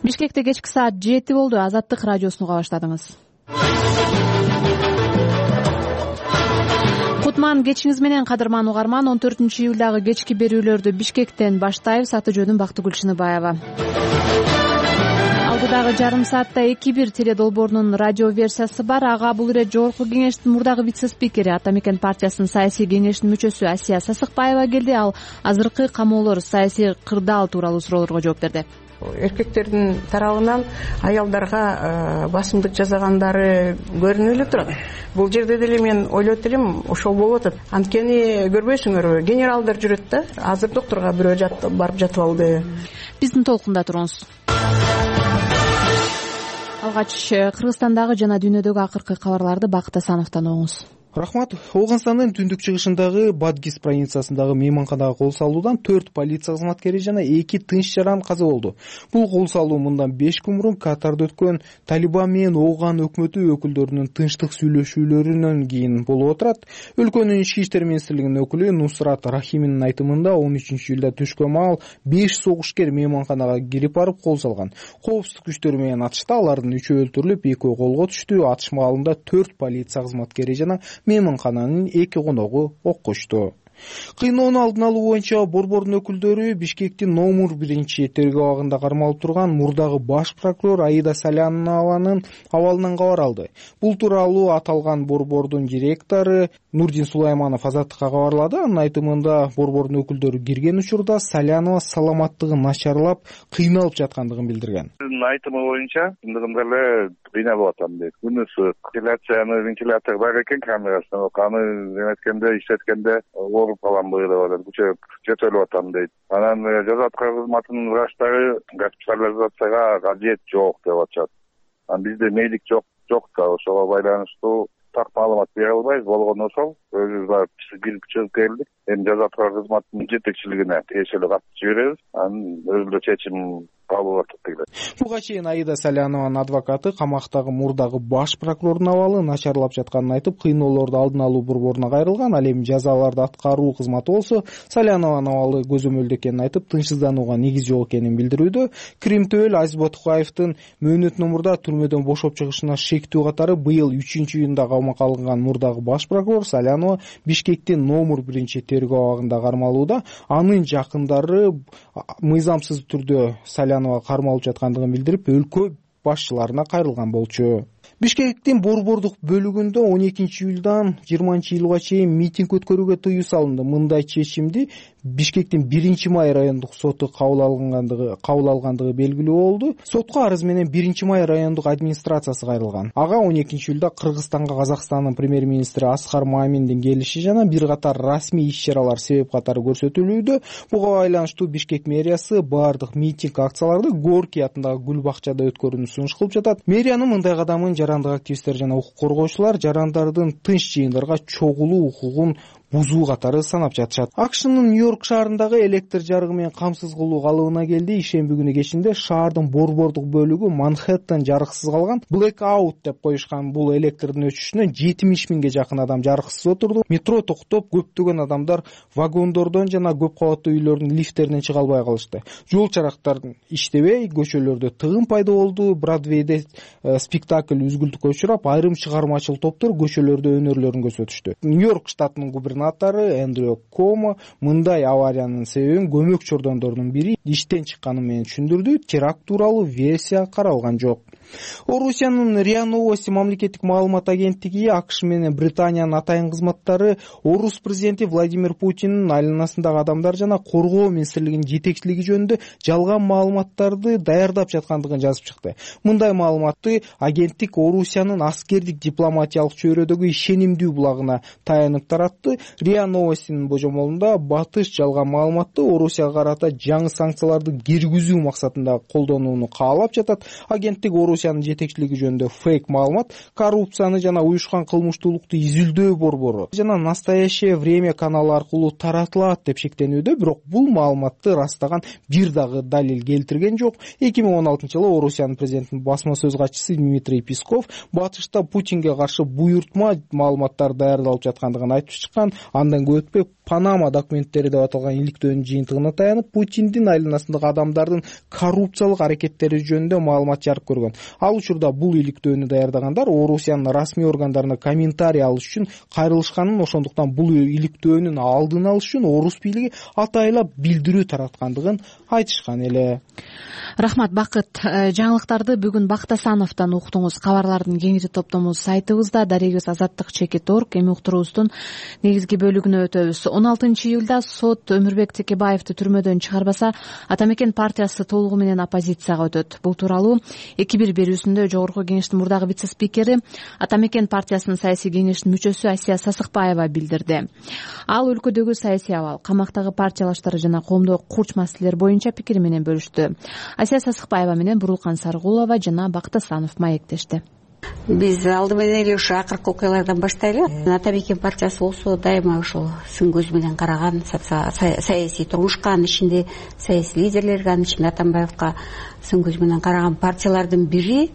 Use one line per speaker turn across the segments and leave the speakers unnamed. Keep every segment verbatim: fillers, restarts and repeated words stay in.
Бишкекте кечки саат жети болду. Азаттык радиосун уга баштадыңыз. Кутман кечиңиз менен, кадырман угарман. он төртүнчү июлдагы кечки берүүлөрдү Бишкектен баштайбыз. Аты жөнүм Бактыгүл Шыныбаева. Алдыдагы жарым саатта эки бир теле долбоорунун радио версиясы бар. Ага бул ирет Жогорку кеңештин мурдагы вице-спикери, Ата Мекен партиясынын саясий кеңешинин мүчөсү Асия Сасыкбаева келди. Ал азыркы камоолор, саясий кырдаал тууралуу суроолорго жооп берди.
Эркектердин тарабынан аялдарга басымдык жасагандары көрүнүп эле турат. Бул жерде деле мен ойлоп элем, ошол болуп атат. Анткени көрбөйсүңөрбү, генералдар жүрөт да. Азыр доктурга бирөө барып жатып алды.
Биздин толкунда туруңуз. Алгач Кыргызстандагы жана дүйнөдөгү акыркы кабарларды Бакыт Асановдон угуңуз.
Рахмат. Ооганстандын түндүк чыгышындагы Бадгис провинциясындагы мейманканага кол салуудан төрт полиция кызматкери жана эки тынч жаран каза болду. Бул кол салуу мындан беш күн мурун Катарда өткөн Талибан менен Ооган өкмөтү өкүлдөрүнүн тынчтык сүйлөшүүлөрүнөн кийин болуп отурат. Өлкөнүн ички иштер министрлигинин өкүлү Нусрат Рахиминин айтымында он үчүнчү июлда түшкөн маал беш согушкер мейманканага кирип барып кол салган. Коопсуздук күчтөрү менен атышта алардын үчөө өлтүрүлүп, экөө колго түштү. Атыш маалында төрт полиция кызматкери жана мейманкананын эки коногу оккучту. Кыйноонун алдын алуу боюнча борбордун өкүлдөрү Бишкектин номер биринчи тергөө абагында кармалып турган мурдагы баш прокурор Аида Салянованын абалынан кабар алды. Бул тууралуу аталган борбордун директору Нурдин Сулайманов Азаттыкка кабарлады. Анын айтымында борбордун өкүлдөрү кирген учурда Салянова саламаттыгы начарлап, кыйналып жаткандыгын билдирген.
Айтымы боюнча чындыгында эле кыйналып атам дейт. Күнүсү вентиляцияны вентилятор бар экен камерасына, аны эметкенде, иштеткенде ооруп калам быйырып атат, күчөп жетөлүп атам дейт. Анан жаза аткаруу кызматынын врачтары госпитализацияга кажет жок деп атышат. Анан бизде мейлик жок, жок да ошого байланыштуу так маалымат бере албайбыз. Болгону ошол өзүбүз барып кирип чыгып келдик. Эми жаза аткаруу кызматынын жетекчилигине тиешелүү кат жиберебиз. Анан өзүнө чечим кабыл атат дейт.
Буга чейин Аида Салянованын адвокаты камактагы мурдагы баш прокурордун абалы начарлап жатканын айтып, кыйноолорду алдын алуу борборуна кайрылган. Ал эми жазаларды аткаруу кызматы болсо Салянованын абалы көзөмөлдө экенин айтып, тынчсызданууга негиз жок экенин билдирүүдө. Крим төбөл Азиз Ботукаевдин мөөнөт номурда түрмөдөн бошоп чыгышына шектүү катары быйыл үчүнчү июнда камакка алынган мурдагы баш прокурор Салянова Бишкектин номер биринчи тергөө абагында кармалууда. Анын жакындары мыйзамсыз түрдө Салянова кармалып жаткандыгын билдирип, өлкө башчыларына кайрылган болчу. Бишкектин борбордук бөлүгүндө он экинчи июлдан жыйырманчы июлга чейин митинг өткөрүүгө тыюу салынды. Мындай чечимди Бишкектин биринчи май райондук соту кабыл алгандыгы кабыл алгандыгы белгилүү болду. Сотко арыз менен биринчи май райондук администрациясы кайрылган. Ага он экинчи июлда Кыргызстанга Казакстандын премьер-министри Аскар Маминдин келиши жана бир катар расмий иш-чаралар себеп катары көрсөтүлүүдө. Буга байланыштуу Бишкек мэриясы бардык митинг акцияларды Горький атындагы гүл бакчада өткөрүүнү сунуш кылып жатат. Мэриянын мындай кадамын жарандык активисттер жана укук коргоочулар жарандардын тынч жыйындарга чогулуу укугун бузуу катары санап жатышат. АКШнын Нью-Йорк шаарындагы электр жарыгы менен камсыз кылуу калыбына келди. Ишемби күнү кечинде шаардын борбордук бөлүгү Манхэттен жарыксыз калган. Blackout деп коюшкан бул электрдин өчүшүнө жетимиш миңге жакын адам жарыксыз отурду. Метро токтоп, көптөгөн адамдар вагондордон жана көп кабаттуу үйлөрдүн лифттеринен чыга албай калышты. Жол чарактар иштебей, көчөлөрдө тыгын пайда болду. Бродвейде спектакль үзгүлтүккө учурап, айрым чыгармачыл топтор көчөлөрдө өнөрлөрүн көрсөтүштү. Нью-Йорк штатынын губернатору Эндрю Комо мындай авариянын себебин көмөк чордондордун бири иштен чыкканы менен түшүндүрдү. Теракт тууралуу версия каралган жок. Орусиянын РИА Новости мамлекеттик маалымат агенттиги АКШ менен Британиянын атайын кызматтары Орус президенти Владимир Путиндин айланасындагы адамдар жана коргоо министрлигинин жетекчилиги жөнүндө жалган маалыматтарды даярдап жаткандыгын жазып чыкты. Мындай маалыматты агенттик Орусиянын аскердик дипломатиялык чөйрөдөгү ишенимдүү булагына таянып таратты. РИА Новостинин божомолунда батыш жалган маалыматты Орусияга карата жаңы санкцияларды киргизүү максатында колдонууну каалап жатат. Агенттик Орусиянын жетекчилиги жөнүндө фейк маалымат, коррупцияны жана уюшкан кылмыштуулукту изилдөө борбору жана Настоящее время каналы аркылуу таратылат деп шектенүүдө, бирок бул маалыматты растаган бир дагы далил келтирген жок. эки миң он алтынчы жылы Орусиянын президентинин басма сөз катчысы Дмитрий Песков батышта Путинге каршы буйртма маалыматтар даярдалып жаткандыгын айтып чыккан. Андан көп өтпөй Панама документтери деп аталган иликтөөнүн жыйынтыгына таянып, Путиндин айланасындагы адамдардын коррупциялык аракеттери жөнүндө маалымат жарык көргөн. Ал учурда бул иликтөөнү даярдагандар Орусиянын расмий органдарына комментарий алыш үчүн кайрылышканын, ошондуктан бул иликтөөнүн алдын алыш үчүн орус бийлиги атайлап билдирүү тараткандыгын айтышкан эле.
Рахмат, Бакыт. Жаңылыктарды бүгүн Бактасановдон уктуңуз. Кабарлардын кеңири топтомубуз сайтыбызда, дарегибиз азаттык чекит точка орг. Эми уктуруубуздун негизги бөлүгүнө өтөбүз. он алтынчы июлда сот Өмүрбек Текебаевди түрмөдөн чыгарбаса, Атамекен партиясы толугу менен оппозицияга өтөт. Бул тууралуу эки бир берүүсүндө Жогорку Кеңештин мурдагы вице-спикери, Атамекен партиясынын саясий кеңештин мүчөсү Асия Сасыкбаева билдирди. Ал өлкөдөгү саясий абал, камактагы партиялаштар жана коомдогу курч маселелер боюнча пикири менен бөлүштү. Асия Сасыкбаева менен Бурулкан Саргулова жана Бактасанов маектешти.
Биз алды менен эле ушу акыркы окуялардан баштайлы. Атамекен партиясы болсо дайыма ошол сын көз менен караган, саясий турмушка, анын ичинде саясий лидерлерге, анын ичинде Атамбаевка сын көз менен караган партиялардын бири.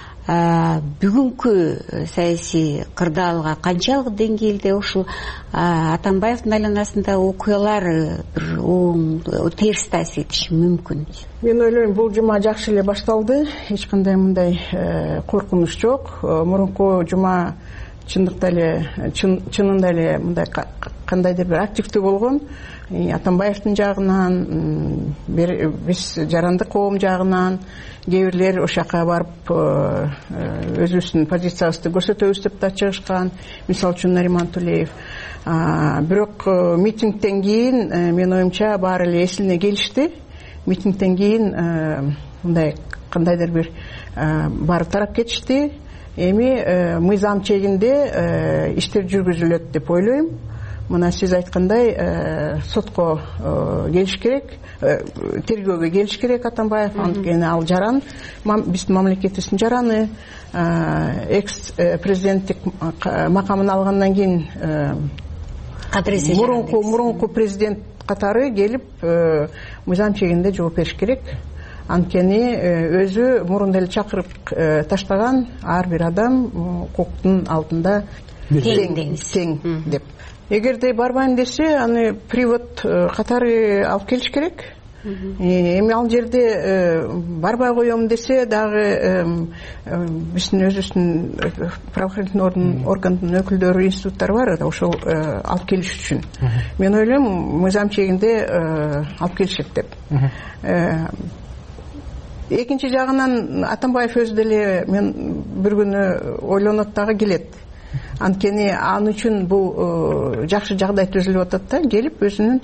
Бүгүнкү саясий кырдаалга канчалык деңгээлде ушул Атамбаевдин айланасында окуялар бир оң терс таасир этиши мүмкүн?
Мен ойлойм, бул жума жакшы эле башталды. Эч кандай мындай коркунуч жок. Мурунку жума чындыкта эле чынында эле мындай кандайдыр бир активдүү болгон. Атамбаевдин жагынан, биз жарандык коом жагынан кээ бирлер ошол жака барып өзүбүздүн позициябызды көрсөтөбүз деп да чыгышкан. Мисалы үчүн Нариман Тулеев. Бирок митингден кийин менин оюмча баары эле эсине келишти. Митингден кийин мындай кандайдыр бир барып тарап кетишти. Эми мыйзам чегинде иштер жүргүзүлөт деп ойлойм. Мына сиз айткандай сотко келиш керек, тергөөгө келиш керек Атамбаев, анткени ал жаран, биздин мамлекетибиздин жараны, экс президенттик макамын алгандан кийин мурунку мурунку президент катары келип мыйзам чегинде жооп бериш керек. Анткени өзү мурун деле чакырып таштаган ар бир адам укуктун алдында тең деп. Эгерде барбайм десе, аны привод катары алып келиш керек. Эми ал жерде барбай коем десе дагы биздин өзүбүздүн правоохранительный органдын өкүлдөрү, институттары бар, ошол алып келиш үчүн. Мен ойлойм, мыйзам чегинде алып келишет деп. Экинчи жагынан Атамбаев өзү деле мен бир күнү ойлонот дагы келет. Анткени аны үчүн бул жакшы жагдай түзүлүп атат да, келип өзүнүн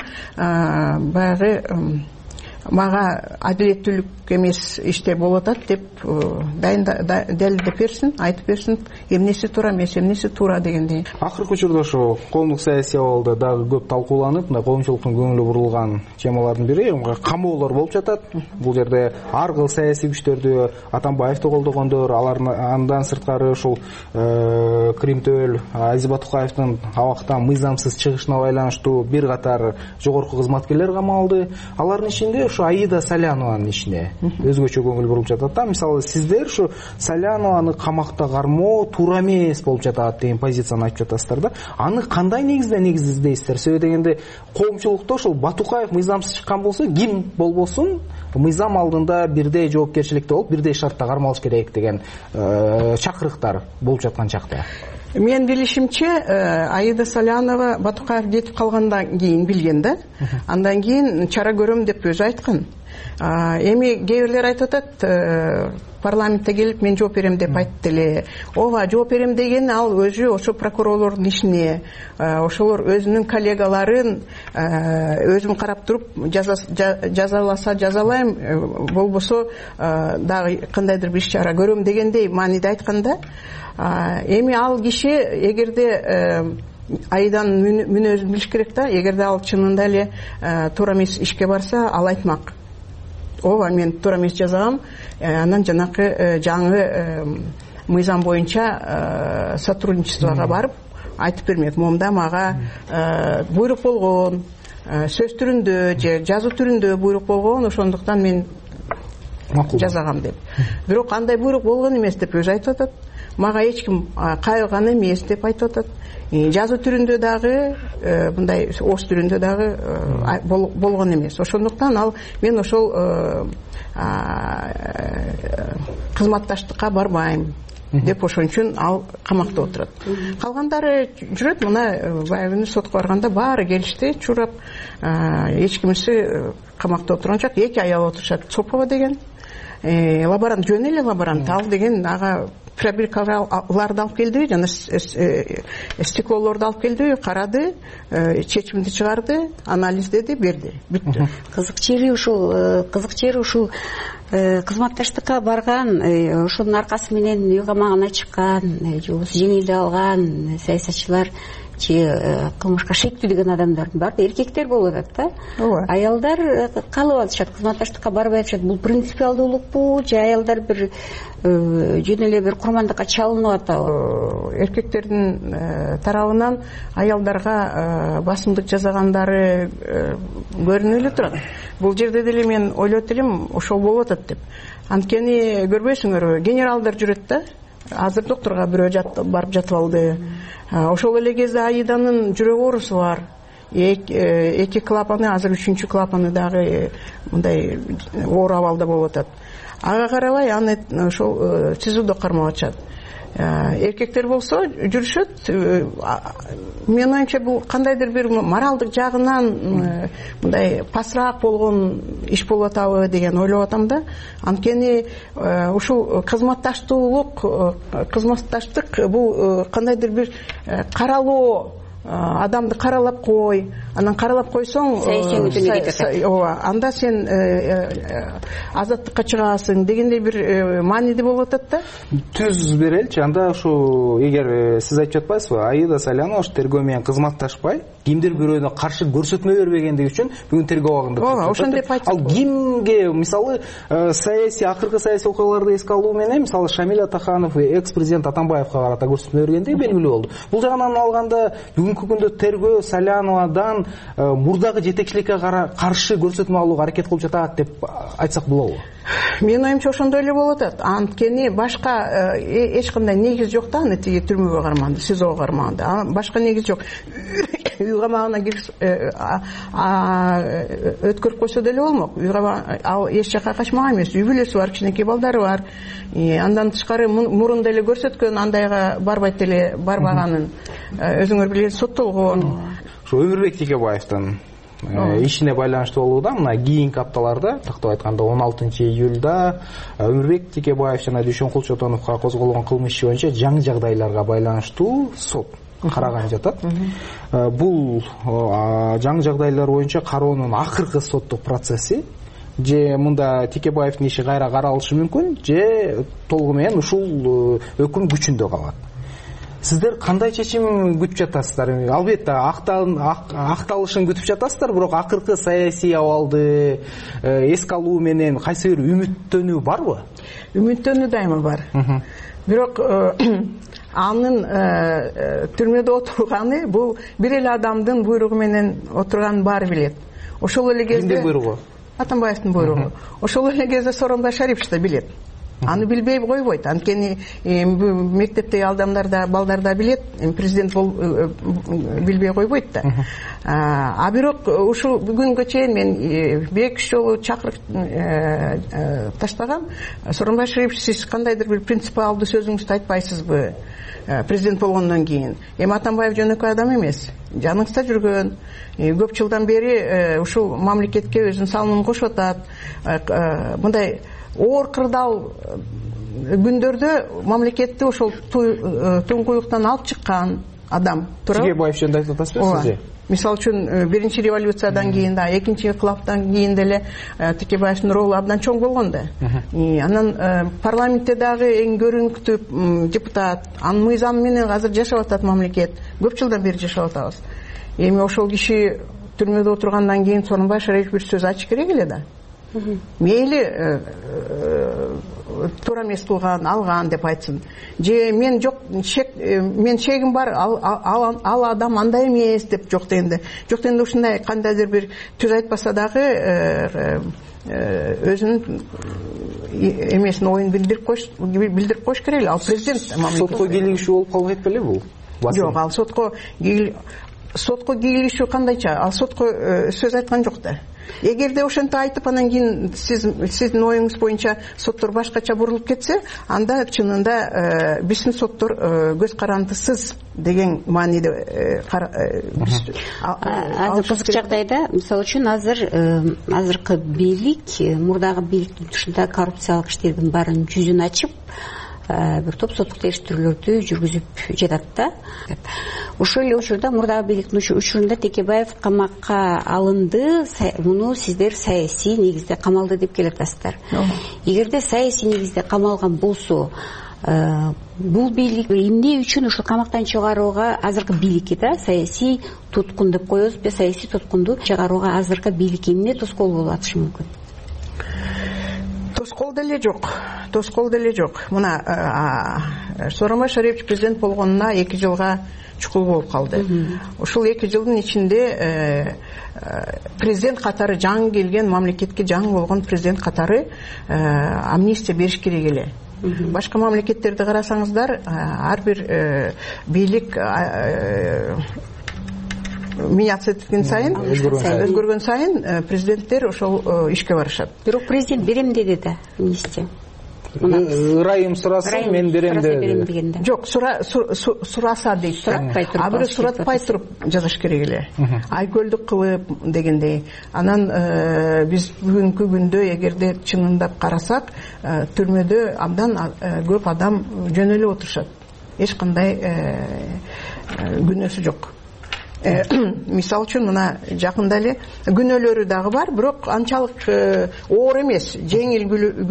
баягы мага адилеттүүлүк эмес иштер болуп атат деп дайын далилдеп берсин, айтып берсин, эмнеси туура эмес, эмнеси туура дегендей.
Акыркы учурда ошо коомдук саясий абалда дагы көп талкууланып, мындай коомчулуктун көңүлү бурулган темалардын бири камоолор болуп жатат. Бул жерде ар кыл саясий күчтөрдү Атамбаевди колдогондор, алар андан сырткары ушул Кримтөөл Азиз Батукаевдин абактан мыйзамсыз чыгышына байланыштуу бир катар жогорку кызматкерлер камалды. Алардын ичинде ушу Аида Салянованын ишине өзгөчө көңүл буруп жатат да. Мисалы сиздер ушу Салянованы камакта кармоо туура эмес болуп жатат деген позицияны айтып жатасыздар да. Аны кандай негизде негиз издейсиздер? Себеби дегенде коомчулукта ошол Батукаев мыйзамсыз чыккан болсо, ким болбосун мыйзам алдында бирдей жоопкерчиликте болуп, бирдей шартта кармалыш керек деген чакырыктар болуп жаткан чакта.
Мен билишимче, Аида Салянова Батукаев кетип калгандан кийин билген да. Андан кийин чара көрөм деп өзү айткан. Эми кээ бирлер айтып атат, парламентте келип мен жооп берем деп айтты эле. Ооба, жооп берем деген ал өзү ошо прокурорлордун ишине, ошолор өзүнүн коллегаларын өзүм карап туруп жазаласа жазалайм, болбосо дагы кандайдыр бир иш чара көрөм дегендей мааниде айтканда. Эми ал киши эгерде Аиданын мүнөзүн билиш керек да, эгерде ал чынында эле туура эмес ишке барса, ал айтмак. Ооба, мен туура эмес жазагам, анан жанакы жаңы мыйзам боюнча сотрудничествого барып айтып бермек. Момда мага буйрук болгон, сөз түрүндө же жазуу түрүндө буйрук болгон, ошондуктан мен жасагам деп. Бирок андай буйрук болгон эмес деп өзү айтып атат. Мага эч ким кайрылган эмес деп айтып атат. Жазуу түрүндө дагы мындай ос түрүндө дагы болгон эмес. Ошондуктан ал мен ошол кызматташтыкка барбайм деп ошон үчүн ал камакта отурат. Калгандары жүрөт, мына баягы сотко барганда баары келишти, чурап, эч кимиси камакта отурган жок. Эки аял отурушат. Цопова деген лаборант, жөн эле лаборант, ал деген ага пробиркаларды алып келди, жана стеклолорду алып келди, карады, чечимди чыгарды, анализдеди, берди, бүттү.
Кызык жери ушул, кызык жери ушул кызматташтыкка барган, ошонун аркасы менен үй камагына чыккан, жобосу жеңилдик алган саясатчылар же кылмышка шектүү деген адамдардын баары эркектер болуп атат да.
Ооба.
Аялдар калып атышат, кызматташтыкка барбай атышат. Бул принципиалдуулукпу же аялдар бир жөн эле бир курмандыкка чалынып атабы?
Эркектердин тарабынан аялдарга басымдык жасагандары көрүнүп эле турат. Бул жерде деле мен ойлоп элем, ошол болуп атат деп. Анткени көрбөйсүңөрбү, генералдар жүрөт да. Азыр доктурга бирөө барып жатып алды. Ошол эле кезде Аиданын жүрөк оорусу бар. Эки клапаны, азыр үчүнчү клапаны дагы мындай оор абалда болуп атат. Ага карабай аны ошол СИЗОдо кармап атышат. Эркектер болсо жүрүшөт. Мен оюмча бул кандайдыр бир моралдык жагынан мындай пасыраак болгон иш болуп атабы деген ойлоп атам да. Анткени ушул кызматташтуулук, кызматташтык бул кандайдыр бир каралоо, адамды каралап кой, анан каралап койсоң, ооба, анда сен азаттыкка чыгасың дегендей бир мааниде болуп атат да.
Түз береличи, анда ушу эгер сиз айтып жатпайсызбы, Аида Салянова тергөө менен кызматташпай, кимдир бирөөнө каршы көрсөтмө бербегендиги үчүн бүгүн тергөө абагында.
Ооба, ошондой айтып.
Ал кимге, мисалы, саясий, акыркы саясий окуяларды эске алуу менен, мисалы, Шамиль Атаханов экс-президент Атамбаевга карата көрсөтмө бергендиги белгилүү болду. Бул жагынан алганда бүгүнкү күндө тергөө Саляновадан мурдагы жетекчиликке каршы көрсөтмө алууга аракет кылып жатат деп айтсак болобу?
Мен оюмча ошондой эле болуп атат. Анткени башка эч кандай негиз жок да, аны тиги түрмөгө кармаганда, СИЗОго кармаганда. Башка негиз жок. Үй камагына кирип өткөрүп койсо деле болмок. Үй камагына ал эч жака качмаган эмес. Үй бүлөсү бар, кичинекей балдары бар. Андан тышкары мурунда эле көрсөткөн, андайга барбайт эле барбаганын өзүңөр билесиз, соттолгон.
Ошо Өмүрбек Текебаевдин ишине байланыштуу болууда, мына кийинки апталарда, тактап айтканда он алтынчы июлда Өмүрбек Текебаев жана Дүйшөн Кулчотоновго козголгон кылмыш иши боюнча жаңы жагдайларга байланыштуу сот караган жатат. Бул жаңы жагдайлар боюнча кароонун акыркы соттук процесси, же мында Текебаевдин иши кайра каралышы мүмкүн, же толугу менен ушул өкүм күчүндө калат. Сиздер кандай чечим күтүп жатасыздар? Албетте акталышын күтүп жатасыздар, бирок акыркы саясий абалды эске алуу менен кайсы бир үмүттөнүү барбы?
Үмүттөнүү дайыма бар. Бирок анын түрмөдө отурганы бул бир эле адамдын буйругу менен отурганын баары билет. Ошол эле кезде
кимдин буйругу?
Атамбаевдин буйругу. Ошол эле кезде Сооронбай Шарипович да билет. Аны билбей койбойт. Анткени мектептеги адамдар да, балдар да билет, президент билбей койбойт да. А бирок ушул бүгүнгө чейин мен бир эки жолу чакырык таштагам. Сооронбай Шарипович, сиз кандайдыр бир принципиалдуу сөзүңүздү айтпайсызбы президент болгондон кийин? Эми Атамбаев жөнөкөй адам эмес. Жаныңызда жүргөн, көп жылдан бери ушул мамлекетке өзүнүн салымын кошуп атат. Мындай оор кырдаал күндөрдө мамлекетти ошол туңкуюктан алып чыккан адам.
Текебаев жөнүндө айтып атасызбы сиз?
Мисалы үчүн биринчи революциядан кийин да, экинчи инкылаптан кийин деле Текебаевдин ролу абдан чоң болгон да. Анан парламентте дагы эң көрүнүктүү депутат, анын мыйзамы менен азыр жашап атат мамлекет. Көп жылдан бери жашап атабыз. Эми ошол киши түрмөдө отургандан кийин Сооронбай Шарипович бир сөз айтыш керек эле да. Мейли туура эмес кылган, алган деп айтсын. Же мен жок, мен чегим бар, ал адам андай эмес деп жок дегенде. Жок дегенде ушундай кандайдыр бир сөз айтпаса дагы өзүнүн эмесин оюн билдирип коюш билдирип коюш керек эле. Ал президент
сотко кийлигишүү болуп калбайт беле бул?
Жок, ал сотко сотко кийлигишүү кандайча? Ал сотко сөз айткан жок да. Эгерде ошентип айтып, анан кийин сиз сиздин оюңуз боюнча соттор башкача бурулуп кетсе, анда чынында биздин соттор көз карандысыз деген мааниде
азыр кызык жагдайда, мисалы үчүн азыр азыркы бийлик мурдагы бийликтин тушунда коррупциялык иштердин баарын жүзүн ачып, бир топ соттук териштирүүлөрдү жүргүзүп жатат да. Ошол эле учурда мурдагы бийликтин учурунда Текебаев камакка алынды, муну сиздер саясий негизде камалды деп келатасыздар. Эгерде саясий негизде камалган болсо, бул бийлик эмне үчүн ушул камактан чыгарууга азыркы бийликке да саясий туткун деп коебузбу, саясий туткунду чыгарууга азыркы бийлик эмне тоскоол болуп атышы мүмкүн?
Тоскоол деле жок. Тоскоол деле жок. Мына Сооронбай Шарипович президент болгонуна эки жылга чукул болуп калды. Ушул эки жылдын ичинде президент катары жаңы келген, мамлекетке жаңы болгон президент катары амнистия бериш керек эле. Башка мамлекеттерди карасаңыздар, ар бир бийлик меняться эткен сайын, өзгөргөн сайын президенттер ошол ишке барышат.
Бирок президент берем деди да, амнистия.
Ырайым сурасам, мен берем деди.
Жок, сураса дейт. А бирөө суратпай туруп жазыш керек эле. Айкөлдүк кылып дегендей. Анан биз бүгүнкү күндө эгерде чынындап карасак, түрмөдө абдан көп адам жөн эле отурушат. Эч кандай күнөөсү жок. Мисал үчүн мына жакында эле күнөөлөрү дагы бар, бирок анчалык оор эмес, жеңил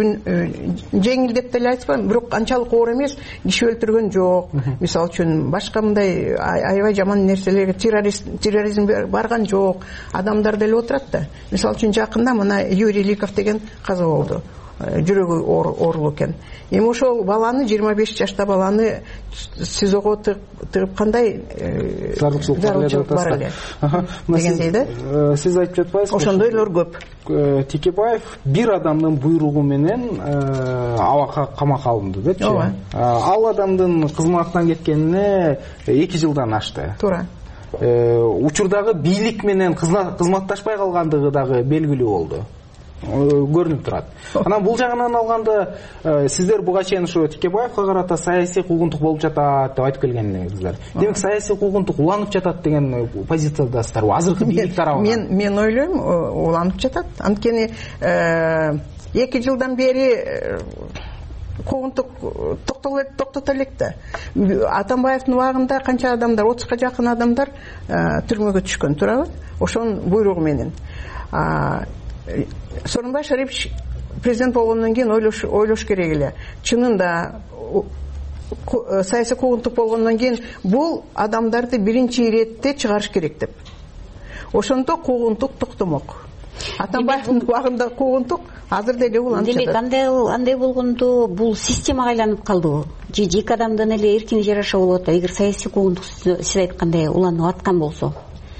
жеңил деп деле айтпайм, бирок анчалык оор эмес, киши өлтүргөн жок. Мисал үчүн башка мындай аябай жаман нерселерге терроризм барган жок, адамдар деле отурат да. Мисал үчүн жакында мына Юрий Ликов деген каза болду. Жүрөгү оорулуу экен. Эми ошол баланы, жыйырма беш жашта баланы СИЗОго тыгып кандай зарылчылык бар эле дегендей да.
Сиз айтып жатпайсызбы?
Ошондойлор көп.
Текебаев бир адамдын буйругу менен абакка камакка алынды депчи. Ал адамдын кызматтан кеткенине эки жылдан ашты.
Туура.
Учурдагы бийлик менен кызматташпай калгандыгы дагы белгилүү болду. Көрүнүп турат. Анан бул жагынан алганда сиздер буга чейин ушу Текебаевга карата саясий куугунтук болуп жатат деп айтып келгендиңиздер. Демек саясий куугунтук уланып жатат деген позициядасыздарбы? Азыркы бийлик тарабынан.
Мен мен ойлойм, уланып жатат. Анткени эки жылдан бери куугунтук токтото элек да. Атамбаевдин убагында канча адамдар, отузга жакын адамдар түрмөгө түшкөн, туурабы? Ошонун буйругу менен. Сооронбай Шарипович президент болгондон кийин ойлош ойлош керек эле. Чынында саясий куугунтук болгондон кийин бул адамдарды биринчи иретте чыгарыш керек деп. Ошондо куугунтук токтомок. Атамбаевдин убагында куугунтук азыр деле уланып жатат.
Демек андай андай болгондо бул системага айланып калдыбы? Же эки адамдын эле эркине жараша болуп атат. Эгер саясий куугунтук сиз айткандай уланып аткан болсо.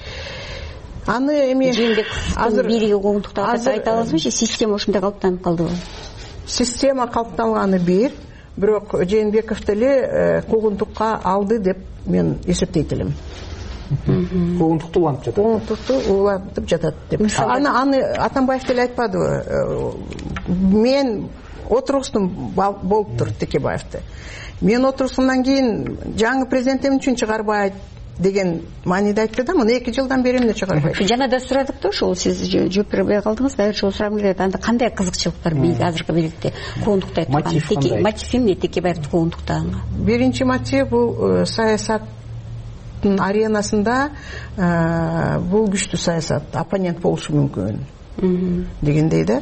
Аны эми
азыр бийлиги куугунтукта айта аласызбы же система ушундай калыптанып калдыбы?
Система калыптанганы бир, бирок Жээнбеков деле куугунтукка алды деп мен эсептейт элем.
Куугунтукту улантып жатат.
Куугунтукту улантып жатат деп. Аны аны Атамбаев деле айтпадыбы? Мен отургуздум болуптур Текебаевди. Мен отургузгандан кийин жаңы президент эмне үчүн чыгарбайт деген мааниде айтты да, мына эки жылдан бери эмне чыгарбайт.
Жана да сурадык да, ошол сиз жооп бербей калдыңыз да, ошол сурагым келет. Анда кандай кызыкчылыктар бийлик азыркы бийликте куугунтукта айткан? Мотив эмне Текебаевди куугунтуктаганга?
Биринчи мотив бул саясаттын аренасында бул күчтүү саясат, оппонент болушу мүмкүн дегендей да.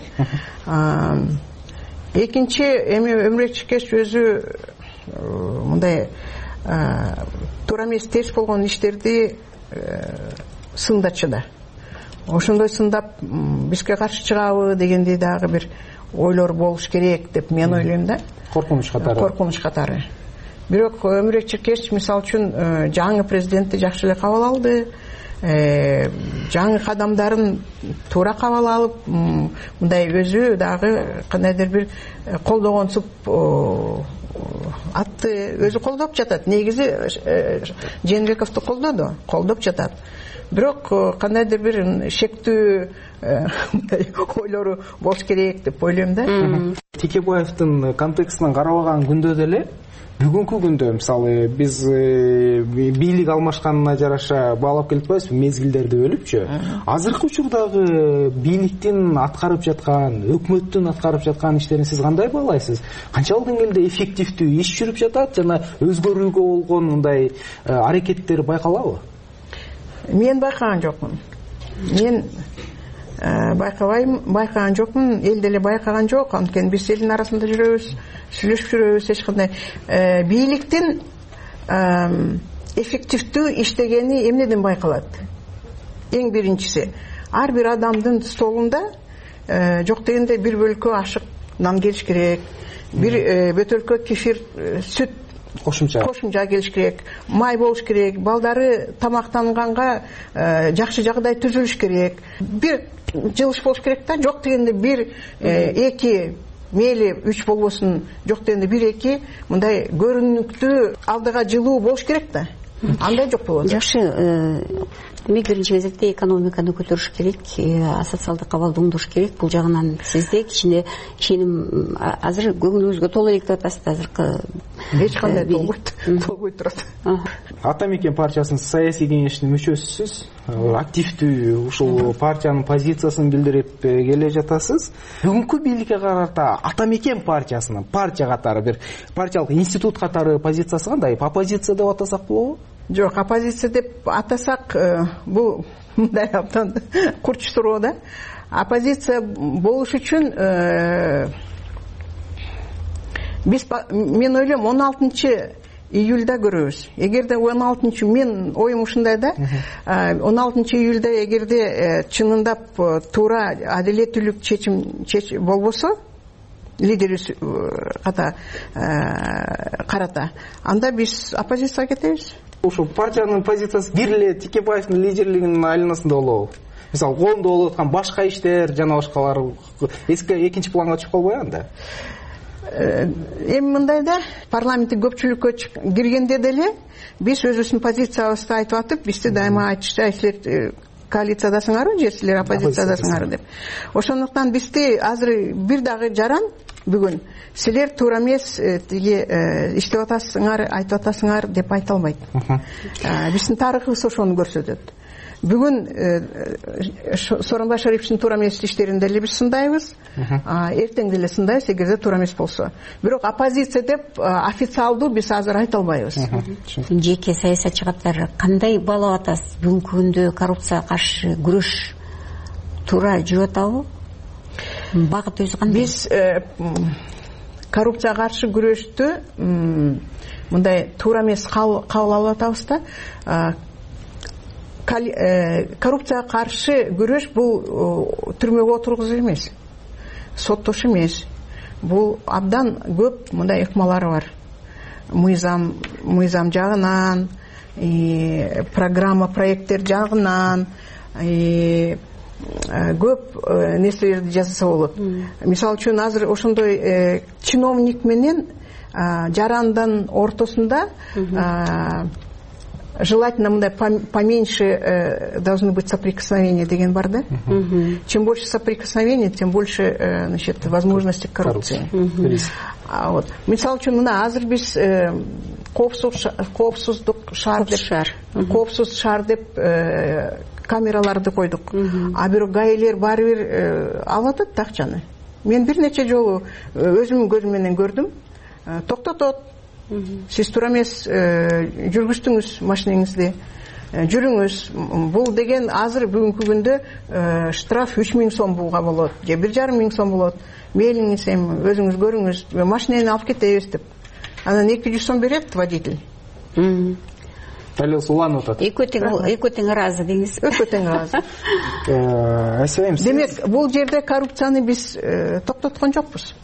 Экинчи, эми Өмүрөк Чекеш өзү мындай туура эмес, терс болгон иштерди сындачы да. Ошондой сындап бизге каршы чыгабы дегендей дагы бир ойлор болуш керек деп мен ойлойм да.
Коркунуч катары.
Коркунуч катары. Бирок Өмүрөк Чекеш мисал үчүн жаңы президентти жакшы эле кабыл алды. жаңы кадамдарын туура кабыл алып, мындай өзү дагы кандайдыр бир колдогонсуп атты өзү колдоп жатат. Негизи Жээнбековду колдоду, колдоп жатат. Бирок кандайдыр бир шектүү ойлору болуш керек деп ойлойм да.
Текебаевдин контекстинен карабаган күндө деле бүгүнкү күндө мисалы биз бийлик алмашканына жараша баалап келип атпайбызбы, мезгилдерди бөлүпчү. Азыркы учурдагы бийликтин аткарып жаткан, өкмөттүн аткарып жаткан иштерин сиз кандай баалайсыз? Канчалык деңгээлде эффективдүү иш жүрүп жатат жана өзгөрүүгө болгон мындай аракеттер байкалабы?
Мен байкаган жокмун. Мен байкабайм, байкаган жокмун, эл деле байкаган жок. Анткени биз элдин арасында жүрөбүз, сүйлөшүп жүрөбүз, эч кандай бийликтин эффективдүү иштегени эмнеден байкалат? Эң биринчиси, ар бир адамдын столунда жок дегенде бир бөлкө ашык нан келиш керек, бир бөтөлкө кефир, сүт кошумча кошумча келиш керек, май болуш керек, балдары тамактанганга жакшы жагдай түзүлүш керек, бир жылыш болуш керек да, жок дегенде бир эки мейли үч болбосун, жок дегенде бир эки мындай көрүнүктүү алдыга жылуу болуш керек да. Андай жок болот.
Жакшы, демек биринчи кезекте экономиканы көтөрүш керек, социалдык абалды оңдош керек. Бул жагынан сизде кичине ишеним азыр көңүлүңүзгө толо элек деп атасыз. Азыркы
эч кандай толбойт, толбой турат.
Ата Мекен партиясынын саясий кеңешинин мүчөсүсүз, активдүү ушул партиянын позициясын билдирип келе жатасыз. Бүгүнкү бийликке карата Ата Мекен партиясынын партия катары бир партиялык институт катары позициясы кандай? Оппозиция деп атасак болобу?
Жок, оппозиция деп атасак бул мындай абдан курч суроо да. Оппозиция болуш үчүн биз, мен ойлойм, он алтынчы июльда көрөбүз. Эгерде он алтынчы, мен оюм ушундай да, он алтынчы июльда эгерде чынындап туура адилеттүүлүк чечим болбосо, лидери ката карата, анда биз оппозицияга кетебиз.
Ошо партиянын позициясы бир эле Текебаевдин лидерлигинин айланасында болобу? Мисалы, колунда болуп аткан башка иштер жана башкалар экинчи планга чыгып калбайбы анда? Эми
мындай да, парламенттик көпчүлүккө киргенде деле биз өзүбүздүн позициябызды айтып атып, бизди дайыма айтышты, силер коалициядасыңарбы же силер оппозициядасыңар деп. Ошондуктан бизди азыр бир дагы жаран бүгүн силер туура эмес тиги иштеп атасыңар, айтып атасыңар деп айта албайт. Биздин тарыхыбыз ошону көрсөтөт. Бүгүн Сооронбай Шариповичтин туура эмес иштерин деле биз сындайбыз, эртең деле сындайбыз, эгерде туура эмес болсо. Бирок оппозиция деп официалдуу биз азыр айта албайбыз.
Жеке саясатчы катары кандай баалап атасыз? Бүгүнкү күндө коррупцияга каршы күрөш туура жүрүп атабы? Багыт өзү кандай?
Биз коррупцияга каршы күрөштү мындай туура эмес кабыл алып атабыз да. Коррупцияга каршы күрөш бул түрмөгө отургузуу эмес, соттош эмес. Бул абдан көп мындай ыкмалары бар. Мыйзам, мыйзам жагынан, программа, проекттер жагынан көп нерселерди жасаса болот. Мисалы үчүн азыр ошондой чиновник менен жарандын ортосунда желательно мындай поменьше должны быть соприкосновения деген бар да. Чем больше соприкосновений, тем больше, значит, возможности коррупции. Вот. Мисалы үчүн мына азыр биз коопсуздук шаар деп, коопсуз шаар деп камераларды койдук. А бирок гаилер баары бир алып атат акчаны. Мен бир нече жолу өзүмдүн көзүм менен көрдүм. Токтотот. Сиз туура эмес жүргүздүңүз машинеңизди, жүрүңүз. Бул деген азыр бүгүнкү күндө штраф үч миң сом булга болот, же бир жарым миң сом болот. Мейлиңиз эми өзүңүз көрүңүз, машинени алып кетебиз деп. Анан эки жүз сом берет водитель.
Алел уланып атат.
Экөө тең ыраазы деңиз.
Экөө тең ыраазы.
Айсайым.
Демек, бул жерде коррупцияны биз токтоткон жокпуз.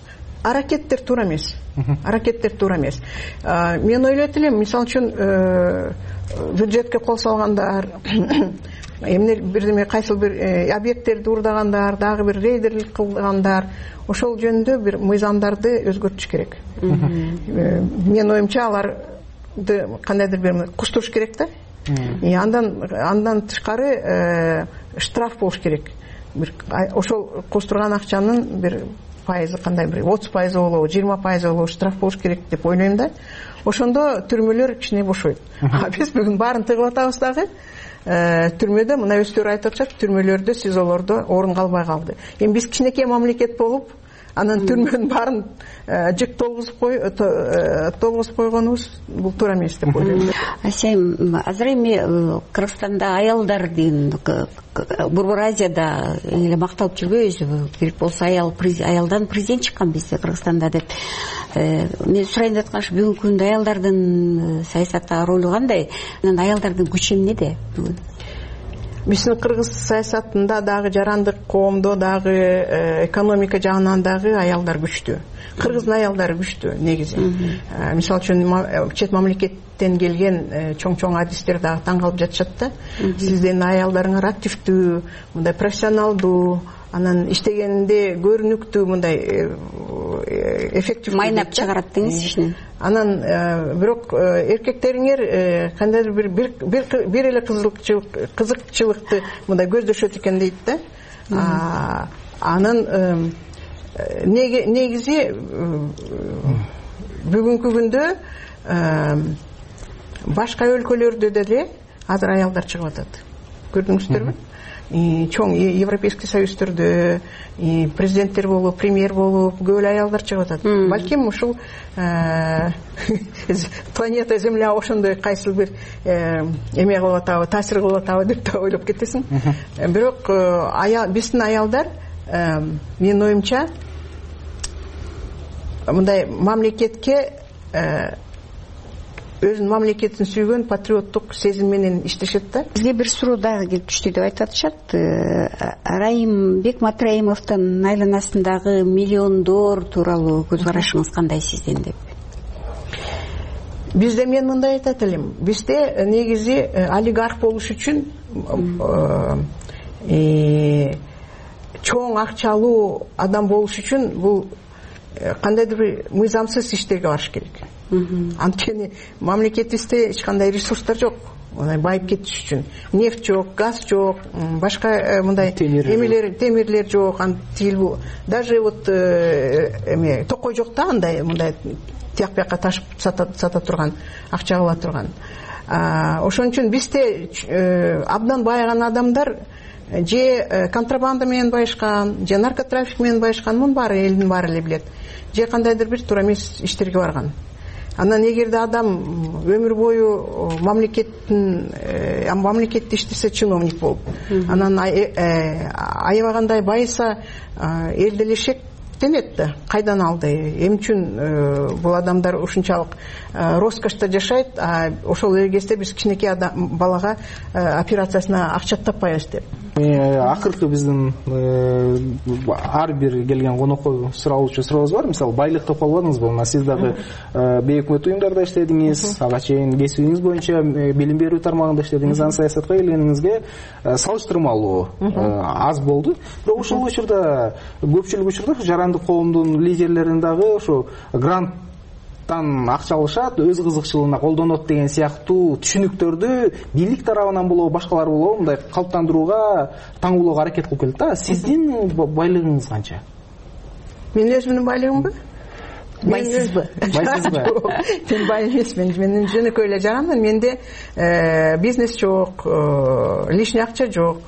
аракеттер туура эмес. Аракеттер туура эмес. Мен ойлойт элем, мисалы үчүн бюджетке кол салгандар, эмне бирдеме кайсыл бир объекттерди урдагандар, дагы бир рейдерлик кылгандар, ошол жөнүндө бир мыйзамдарды өзгөртүш керек. Мен оюмча аларды кандайдыр бир куштуруш керек да. И андан андан тышкары штраф болуш керек. Бир ошол кустурган акчанын бир пайызы кандай бир отуз пайызы болобу, жыйырма пайызы болобу штраф болуш керек деп ойлойм да. Ошондо түрмөлөр кичине бошойт. А биз бүгүн баарын тыгып атабыз дагы. Түрмөдө мына өздөрү айтып атышат, түрмөлөрдө, сизолордо орун калбай калды. Эми биз кичинекей мамлекет болуп, анан түрмөнүн баарын жык толгузуп кой толгузуп койгонубуз бул туура эмес деп ойлойм.
Асайым, азыр эми Кыргызстанда аялдар деген Борбор Азияда эле макталып жүрбөйбүзбү? Керек болсо аял аялдан президент чыккан бизде Кыргызстанда деп. Мен сурайын деп аткан бүгүнкү күндө аялдардын саясаттагы ролу кандай? Аялдардын күчү эмнеде бүгүн?
Биздин кыргыз саясатында дагы жарандык коомдо дагы экономика жагынан дагы аялдар күчтүү. Кыргыздын аялдары күчтүү негизи. Мисалы үчүн чет мамлекеттен келген чоң-чоң адистер дагы таң калып жатышат да. Сиздин аялдарыңар активдүү, мындай профессионалдуу, анан иштегенде көрүнүктүү, мындай эффективдүү
майнап чыгарат деңиз ишин.
Анан бирок эркектериңер кандайдыр бир бир эле кызыкчылык кызыкчылыкты мындай көздөшөт экен дейт да. Анан негизи бүгүнкү күндө башка өлкөлөрдө деле азыр аялдар чыгып атат. Көрдүңүздөрбү? Чоң Европейский союздордо президенттер болуп, премьер болуп, көп эле аялдар чыгып атат. Балким ушул планета Земля ошондой кайсыл бир эме кылып атабы, таасир кылып атабы деп да ойлоп кетесиң. Бирок биздин аялдар, менин оюмча, мындай мамлекетке өзүнүн мамлекетин сүйгөн патриоттук сезим менен иштешет да.
Бизге бир суроо дагы келип түштү деп айтып атышат. Раимбек Матраимовдун айланасындагы миллиондор тууралуу көз карашыңыз кандай сиздин деп?
Бизде мен мындай айтат элем. Бизде негизи олигарх болуш үчүн чоң акчалуу адам болуш үчүн бул кандайдыр бир мыйзамсыз иштерге барыш керек. Анткени мамлекетибизде эч кандай ресурстар жок. Мындай байып кетиш үчүн. Нефть жок, газ жок, башка мындай эмелер, темирлер жок, антил даже вот эме токой жок да, андай мындай тияк бияка ташып сата турган, акча кыла турган. Ошон үчүн бизде абдан байыган адамдар же контрабанда менен байышкан, же наркотрафик менен байышкан, мунун баары элдин баары эле билет. Же кандайдыр бир туура эмес иштерге барган. Анан эгерде адам өмүр бою мамлекеттин мамлекетте иштесе чиновник болуп, анан аябагандай байыса эл деле шектенет да, кайдан алды, эмне үчүн бул адамдар ушунчалык роскошто жашайт, а ошол эле кезде биз кичинекей балага операциясына акча таппайбыз деп.
Акыркы биздин ар бир келген конокко суроолчу сурообуз бар. Мисалы, байлык деп калбадыңызбы? Мына сиз дагы бейөкмөт уюмдарда иштедиңиз, ага чейин кесибиңиз боюнча билим берүү тармагында иштедиңиз, анан саясатка келгениңизге салыштырмалуу аз болду. Бирок ушул учурда көпчүлүк учурда жарандык коомдун лидерлерин дагы ошо грант акча алышат, өз кызыкчылыгына колдонот деген сыяктуу түшүнүктөрдү бийлик тарабынан болобу, башкалар болобу мындай калыптандырууга, таңуулоого аракет кылып келет да. Сиздин байлыгыңыз канча?
Менин өзүмдүн байлыгымбы?
Байсызбы?
Байсызбы? Мен бай эмесмин. Мен жөнөкөй эле жаранмын. Менде бизнес жок, лишний акча жок.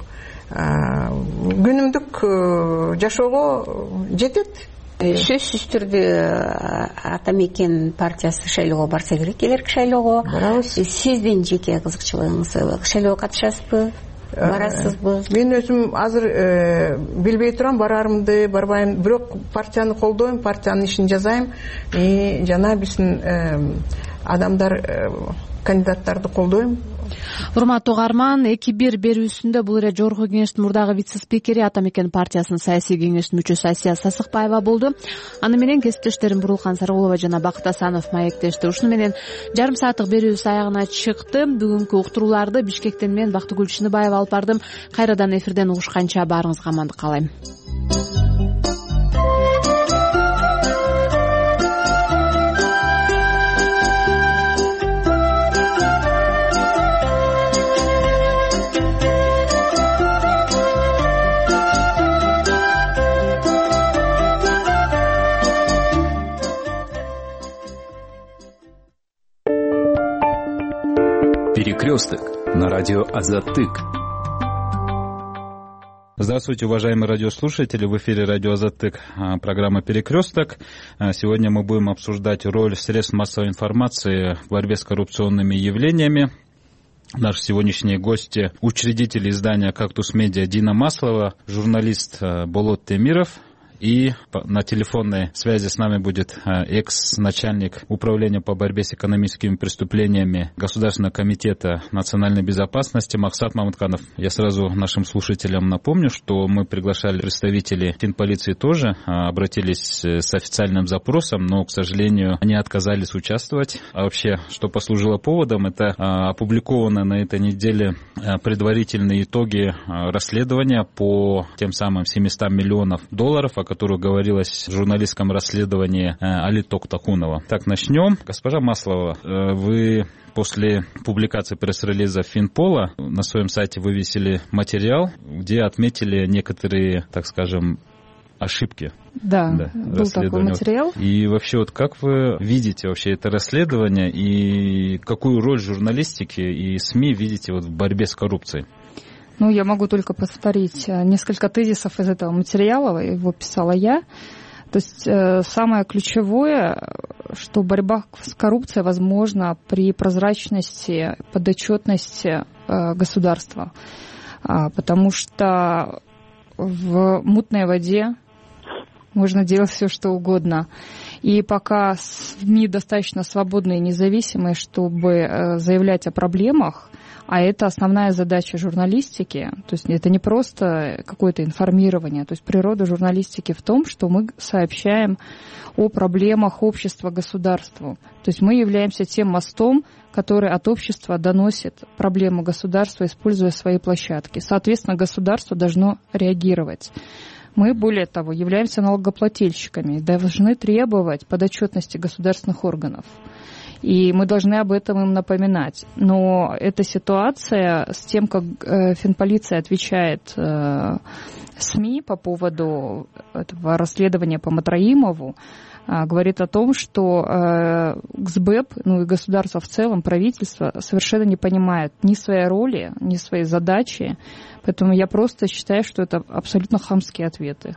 Күнүмдүк жашоого жетет.
Сөзсүз түрдө Ата Мекен партиясы шайлоого барса керек, келерки шайлоого. Сиздин жеке кызыкчылыгыңыз, шайлоого катышасызбы? Барасызбы?
Мен өзүм азыр билбей турам, барарымды, барбайм. Бирок партияны колдойм, партиянын ишин жазайм. И жана биздин адамдар, кандидаттарды колдойм.
урматтуу угарман, эки бир берүүсүндө бул эле жогорку кеңештин мурдагы вице спикери Атамекен партиясынын саясий кеңештин мүчөсү Асия Сасыкбаева болду. Аны менен кесиптештерим Бурулкан Сарыгулова жана Бакыт Асанов маектешти. Ушуну менен жарым сааттык берүүбүз аягына чыкты. Бүгүнкү уктурууларды Бишкектен мен Бактыгүл Чыныбаева алып бардым. Кайрадан эфирден угушканча баарыңызга амандык каалайм.
Перекресток на радио Азаттык. Здравствуйте, уважаемые радиослушатели. В эфире радио Азаттык, программа «Перекресток». Сегодня мы будем обсуждать роль средств массовой информации в борьбе с коррупционными явлениями. Наши сегодняшние гости – учредитель издания «Кактус Медиа» Дина Маслова, журналист Болот Темиров. И на телефонной связи с нами будет экс-начальник управления по борьбе с экономическими преступлениями Государственного комитета национальной безопасности Максат Мамытканов. Я сразу нашим слушателям напомню, что мы приглашали представителей финполиции тоже, обратились с официальным запросом, но, к сожалению, они отказались участвовать. А вообще, что послужило поводом, это опубликованы на этой неделе предварительные итоги расследования по тем самым семистам миллионов долларов, о которых говорилось в журналистском расследовании Али Токтакунова. Так, начнем. Госпожа Маслова, вы после публикации пресс-релиза Финпола на своем сайте вывесили материал, где отметили некоторые, так скажем, ошибки.
Да, да, был такой материал.
И вообще, вот как вы видите вообще это расследование и какую роль журналистики и СМИ видите вот в борьбе с коррупцией?
Ну, я могу только повторить несколько тезисов из этого материала, его писала я. То есть самое ключевое, что борьба с коррупцией возможна при прозрачности, подотчетности государства. Потому что в мутной воде можно делать все, что угодно. И пока СМИ достаточно свободные и независимые, чтобы заявлять о проблемах, а это основная задача журналистики, то есть это не просто какое-то информирование, то есть природа журналистики в том, что мы сообщаем о проблемах общества государству. То есть мы являемся тем мостом, который от общества доносит проблему государства, используя свои площадки. Соответственно, государство должно реагировать. Мы, более того, являемся налогоплательщиками и должны требовать подотчетности государственных органов. И мы должны об этом им напоминать. Но эта ситуация с тем, как финполиция отвечает СМИ по поводу этого расследования по Матраимову, говорит о том, что ГСБЭП, ну и государство в целом, правительство совершенно не понимает ни своей роли, ни своей задачи. Поэтому я просто считаю, что это абсолютно хамские ответы.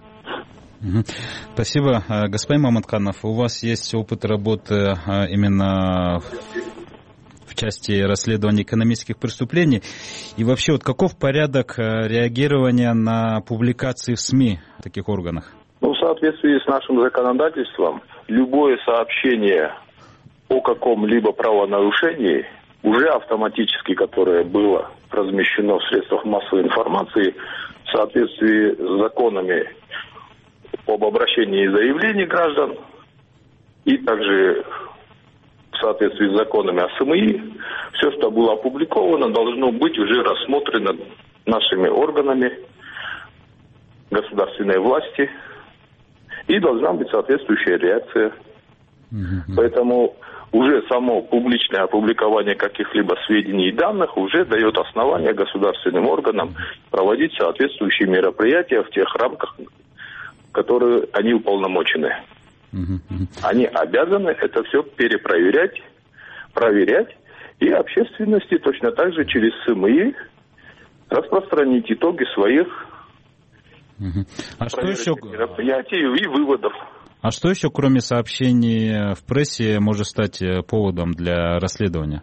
Спасибо. Господин Мамытканов, у вас есть опыт работы именно в части расследования экономических преступлений. И вообще, вот каков порядок реагирования на публикации в СМИ в таких органах?
Ну, в соответствии с нашим законодательством, любое сообщение о каком-либо правонарушении, уже автоматически, которое было размещено в средствах массовой информации, в соответствии с законами об обращении и заявлении граждан, и также в соответствии с законами о СМИ, все, что было опубликовано, должно быть уже рассмотрено нашими органами государственной власти, и должна быть соответствующая реакция. Mm-hmm. Поэтому уже само публичное опубликование каких-либо сведений и данных уже дает основание государственным органам проводить соответствующие мероприятия в тех рамках, которые они уполномочены. Mm-hmm. Они обязаны это все перепроверять, проверять, и общественности точно так же через СМИ распространить итоги своих
uh-huh. а что еще...
мероприятий и выводов.
А что еще, кроме сообщений в прессе, может стать поводом для расследования?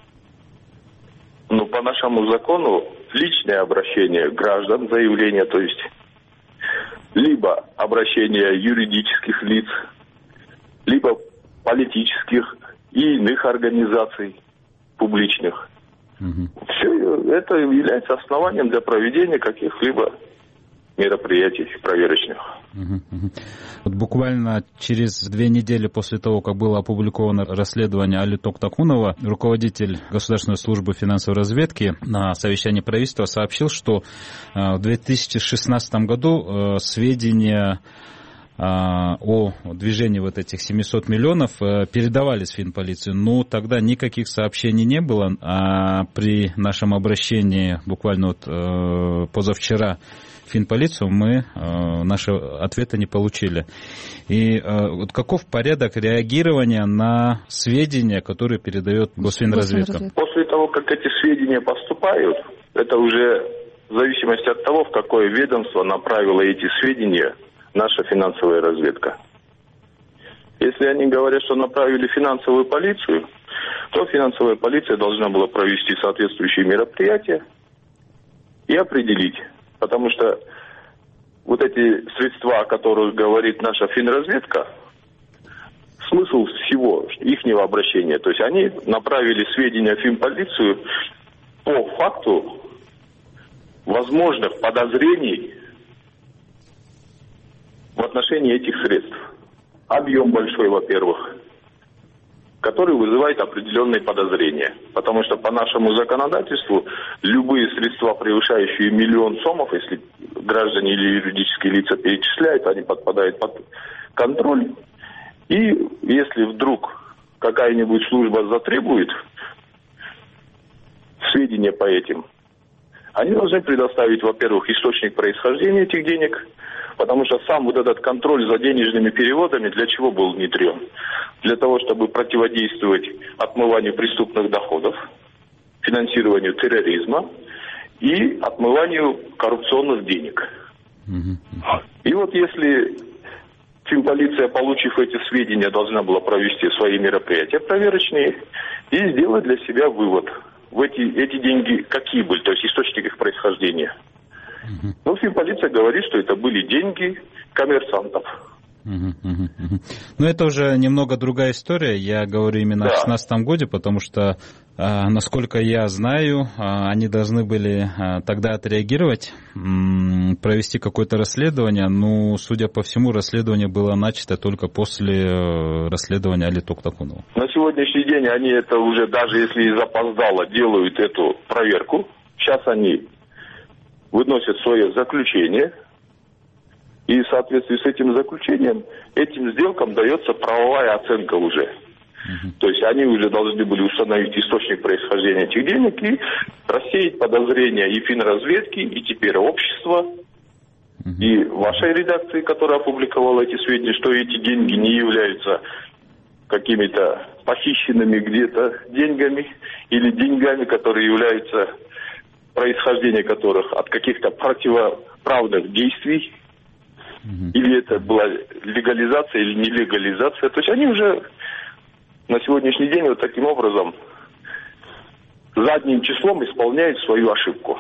Ну, по нашему закону, личное обращение граждан, заявление, то есть либо обращение юридических лиц, либо политических и иных организаций публичных, Угу. Все это является основанием для проведения каких-либо мероприятий проверочных.
Угу, угу. Вот буквально через две недели после того, как было опубликовано расследование Али Токтакунова, руководитель Государственной службы финансовой разведки на совещании правительства сообщил, что в две тысячи шестнадцатом году сведения о движении вот этих семисот миллионов передавались в финполицию, но тогда никаких сообщений не было, а при нашем обращении буквально вот позавчера в финполицию мы наши ответы не получили. И вот каков порядок реагирования на сведения, которые передает Госфинразведка?
После того, как эти сведения поступают, это уже в зависимости от того, в какое ведомство направило эти сведения наша финансовая разведка. Если они говорят, что направили финансовую полицию, то финансовая полиция должна была провести соответствующие мероприятия и определить. Потому что вот эти средства, о которых говорит наша финразведка, смысл всего ихнего обращения. То есть они направили сведения в финполицию по факту возможных подозрений в отношении этих средств. Объем большой, во-первых, который вызывает определенные подозрения. Потому что по нашему законодательству любые средства, превышающие миллион сомов, если граждане или юридические лица перечисляют, они подпадают под контроль. И если вдруг какая-нибудь служба затребует сведения по этим, они должны предоставить, во-первых, источник происхождения этих денег, потому что сам вот этот контроль за денежными переводами для чего был внедрен? Для того, чтобы противодействовать отмыванию преступных доходов, финансированию терроризма и отмыванию коррупционных денег. Mm-hmm. И вот если финполиция, получив эти сведения, должна была провести свои мероприятия проверочные и сделать для себя вывод. В эти, эти деньги какие были, то есть источник их происхождения. Uh-huh. Ну, финполиция говорит, что это были деньги коммерсантов.
Uh-huh, uh-huh, uh-huh. Но это уже немного другая история. Я говорю именно да. о шестнадцатом году, потому что, а, насколько я знаю, а, они должны были а, тогда отреагировать, м- провести какое-то расследование. Но, судя по всему, расследование было начато только после э, расследования Али Токтакунова.
На сегодняшний день они это уже, даже если и запоздало, делают эту проверку. Сейчас они выносят свое заключение, и в соответствии с этим заключением этим сделкам дается правовая оценка уже. Uh-huh. То есть они уже должны были установить источник происхождения этих денег и рассеять подозрения и финразведки, и теперь общества, uh-huh. и вашей редакции, которая опубликовала эти сведения, что эти деньги не являются какими-то похищенными где-то деньгами или деньгами, которые являются происхождение которых от каких-то противоправных действий, mm-hmm. или это была легализация или нелегализация. То есть они уже на сегодняшний день вот таким образом задним числом исполняют свою ошибку.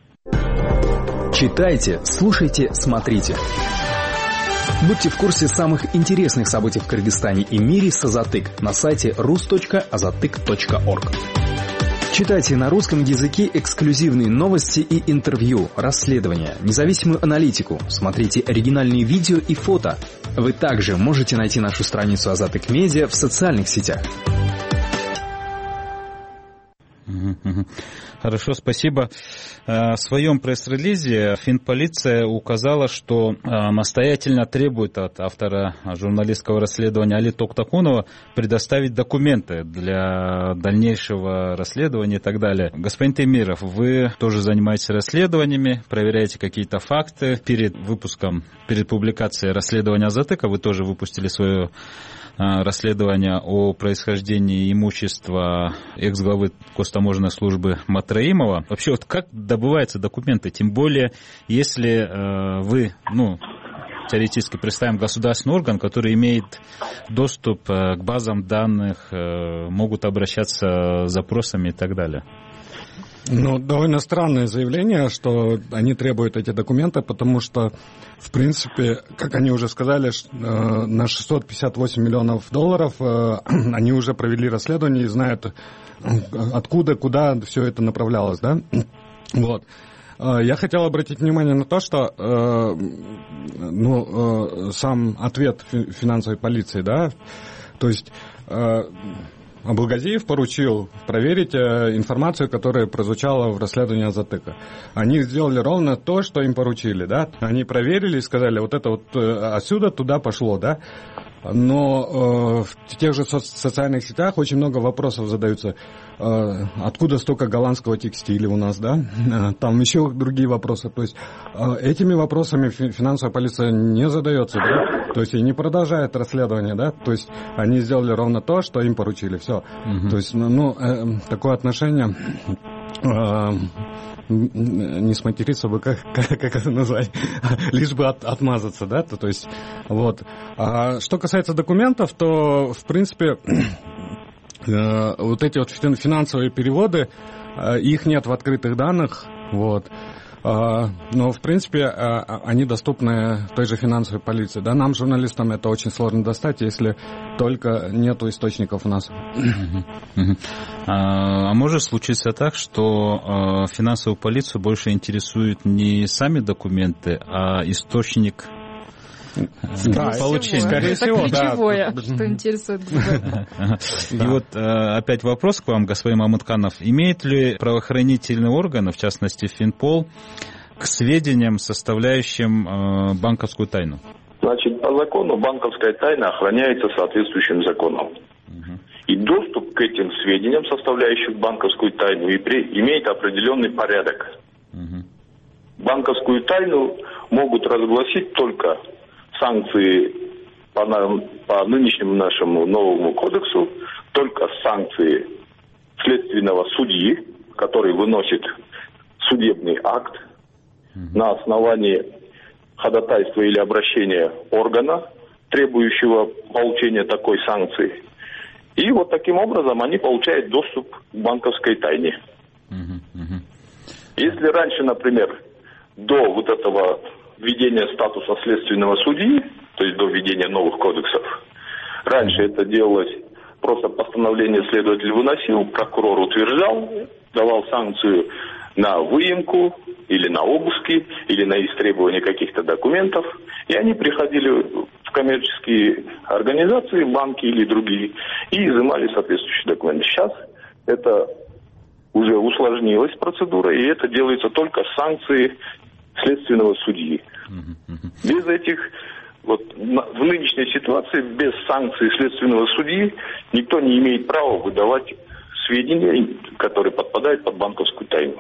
Читайте, слушайте, смотрите. Будьте в курсе самых интересных событий в Кыргызстане и мире с Азатык на сайте рус точка азатык точка орг. Читайте на русском языке эксклюзивные новости и интервью, расследования, независимую аналитику, смотрите оригинальные видео и фото. Вы также можете найти нашу страницу Азатык Медиа в социальных сетях.
Хорошо, спасибо. В своем пресс-релизе финполиция указала, что настоятельно требует от автора журналистского расследования Али Токтакунова предоставить документы для дальнейшего расследования и так далее. Господин Темиров, вы тоже занимаетесь расследованиями, проверяете какие-то факты. Перед выпуском, перед публикацией расследования Азатыка вы тоже выпустили свое расследование о происхождении имущества экс-главы Гостаможенной службы Матраимова. Вообще, вот как добываются документы? Тем более, если э, вы, ну, теоретически представим государственный орган, который имеет доступ э, к базам данных, э, могут обращаться с запросами и так далее.
Ну, довольно странное заявление, что они требуют эти документы, потому что, в принципе, как они уже сказали, на шестьсот пятьдесят восемь миллионов долларов они уже провели расследование и знают, откуда, куда все это направлялось, да? Вот. Я хотел обратить внимание на то, что ну, сам ответ финансовой полиции, да, то есть Абылгазиев поручил проверить информацию, которая прозвучала в расследовании Азаттыка. Они сделали ровно то, что им поручили, да, они проверили и сказали, вот это вот отсюда туда пошло, да. Но э, в тех же со- социальных сетях очень много вопросов задаются. Э, откуда столько голландского текстиля у нас, да? Там еще другие вопросы. То есть э, этими вопросами фи- финансовая полиция не задается, да? То есть и не продолжает расследование, да? То есть они сделали ровно то, что им поручили. Все. Mm-hmm. То есть, ну, э, такое отношение... Э, не сматериться бы, как, как, как это назвать, лишь бы от, отмазаться, да, то, то есть, вот. А что касается документов, то, в принципе, э, вот эти вот финансовые переводы, э, их нет в открытых данных, вот. Но, в принципе, они доступны той же финансовой полиции. Да? Нам, журналистам, это очень сложно достать, если только нету источников у нас.
А может случиться так, что финансовую полицию больше интересуют не сами документы, а источник
да,
получения?
Скорее всего, это ключевое, да. Что интересует.
И вот опять вопрос к вам, господин Мамутканов. Имеют ли правоохранительные органы, в частности Финпол, к сведениям, составляющим банковскую тайну?
Значит, по закону банковская тайна охраняется соответствующим законом. Угу. И доступ к этим сведениям, составляющим банковскую тайну, имеет определенный порядок. Угу. Банковскую тайну могут разгласить только санкции по, по нынешнему нашему новому кодексу, только санкции следственного судьи, который выносит судебный акт mm-hmm. на основании ходатайства или обращения органа, требующего получения такой санкции. И вот таким образом они получают доступ к банковской тайне. Mm-hmm. Если раньше, например, до вот этого введения статуса следственного судьи, то есть до введения новых кодексов, раньше это делалось, просто постановление следователь выносил, прокурор утверждал, давал санкцию на выемку или на обыски, или на истребование каких-то документов, и они приходили в коммерческие организации, банки или другие, и изымали соответствующие документы. Сейчас это уже усложнилась процедура, и это делается только с санкцией следственного судьи. Без этих, вот в нынешней ситуации, без санкций следственного судьи никто не имеет права выдавать сведения, которые подпадают под банковскую тайну.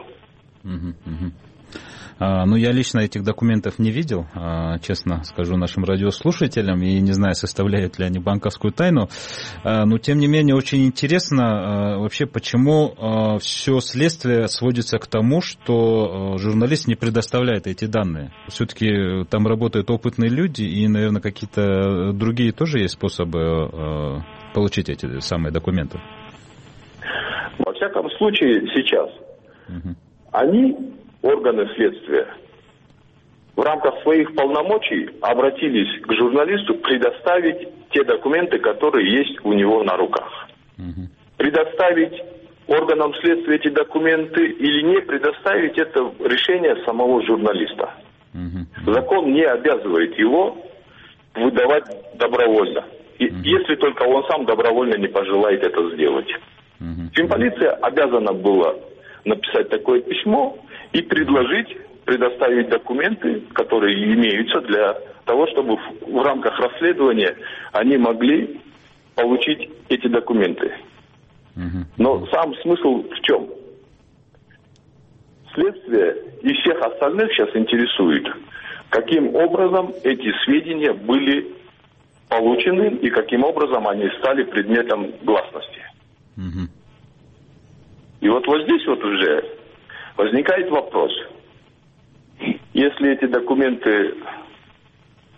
Ну, я лично этих документов не видел, честно скажу нашим радиослушателям, и не знаю, составляют ли они банковскую тайну. Но, тем не менее, очень интересно вообще, почему все следствие сводится к тому, что журналист не предоставляет эти данные. Все-таки там работают опытные люди, и, наверное, какие-то другие тоже есть способы получить эти самые документы.
Во всяком случае, сейчас угу. они... Органы следствия в рамках своих полномочий обратились к журналисту предоставить те документы, которые есть у него на руках. Угу. Предоставить органам следствия эти документы или не предоставить, это решение самого журналиста. Угу. Закон не обязывает его выдавать добровольно, и, угу. если только он сам добровольно не пожелает это сделать. Угу. Финполиция обязана была написать такое письмо и предложить предоставить документы, которые имеются для того, чтобы в, в рамках расследования они могли получить эти документы. Uh-huh. Но сам смысл в чем? Следствие и всех остальных сейчас интересует, каким образом эти сведения были получены и каким образом они стали предметом гласности. Uh-huh. И вот, вот здесь вот уже возникает вопрос. Если эти документы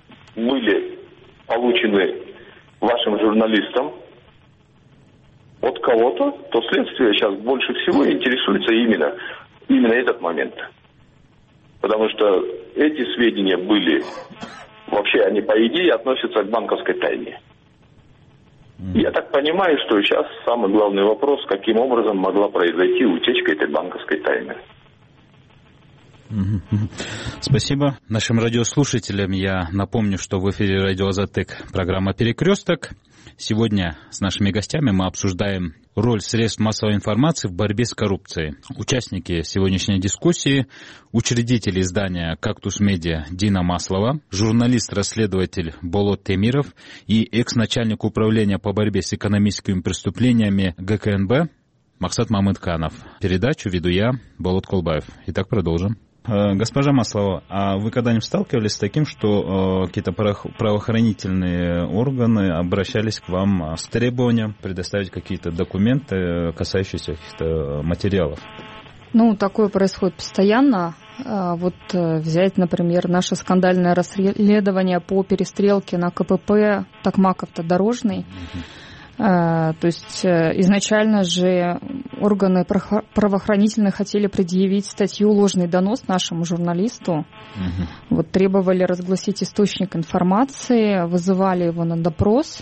были получены вашим журналистам, от от кого-то, то следствие сейчас больше всего интересуется именно, именно этот момент. Потому что эти сведения были, вообще они по идее относятся к банковской тайне. Я так понимаю, что сейчас самый главный вопрос, каким образом могла произойти утечка этой банковской тайны.
Спасибо нашим радиослушателям. Я напомню, что в эфире радио Азатык программа «Перекресток». Сегодня с нашими гостями мы обсуждаем роль средств массовой информации в борьбе с коррупцией. Участники сегодняшней дискуссии — учредитель издания «Кактус Медиа» Дина Маслова, журналист-расследователь Болот Темиров и экс-начальник управления по борьбе с экономическими преступлениями ГКНБ Максат Мамытканов. Передачу веду я, Болот Колбаев. Итак, продолжим. Госпожа Маслова, а вы когда-нибудь сталкивались с таким, что э, какие-то правоохранительные органы обращались к вам с требованием предоставить какие-то документы, касающиеся каких-то материалов?
Ну, такое происходит постоянно. Вот взять, например, наше скандальное расследование по перестрелке на КПП Токмаков-Дорожный. Mm-hmm. То есть изначально же органы правоохранительные хотели предъявить статью «Ложный донос» нашему журналисту. Угу. Вот, требовали разгласить источник информации, вызывали его на допрос.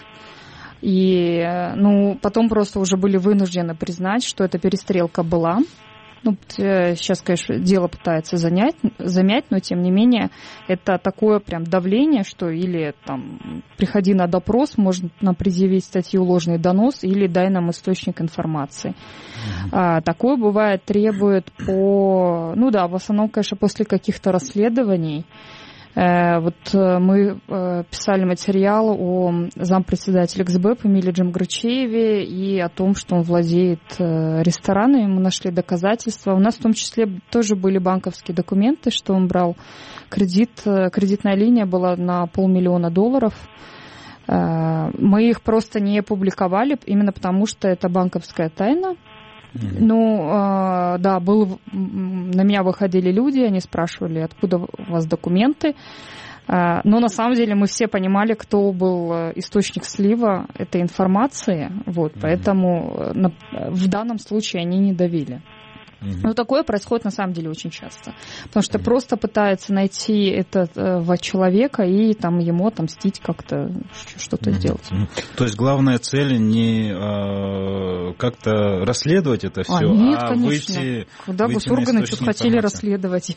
И ну, потом просто уже были вынуждены признать, что эта перестрелка была. Ну, сейчас, конечно, дело пытается занять, замять, но, тем не менее, это такое прям давление, что или там приходи на допрос, можно предъявить статью «Ложный донос», или дай нам источник информации. Mm-hmm. А, такое бывает, требует по... Ну да, в основном, конечно, после каких-то расследований. Вот мы писали материал о зампредседателе КСБЭП Эмиле Джамграчееве и о том, что он владеет ресторанами. Мы нашли доказательства. У нас в том числе тоже были банковские документы, что он брал кредит. Кредитная линия была на полмиллиона долларов. Мы их просто не публиковали, именно потому что это банковская тайна. Mm-hmm. Ну, э, да, был, на меня выходили люди, они спрашивали, откуда у вас документы. Э, но на самом деле мы все понимали, кто был источник слива этой информации. Вот, mm-hmm. Поэтому на, в данном случае они не давили. Mm-hmm. Но такое происходит на самом деле очень часто. Потому что mm-hmm. просто пытаются найти этого человека и там, ему отомстить как-то, что-то mm-hmm. сделать.
Mm-hmm. То есть главная цель не э, как-то расследовать это все,
а, нет,
а
конечно.
выйти...
Когда
выйти
госорганы что-то хотели расследовать.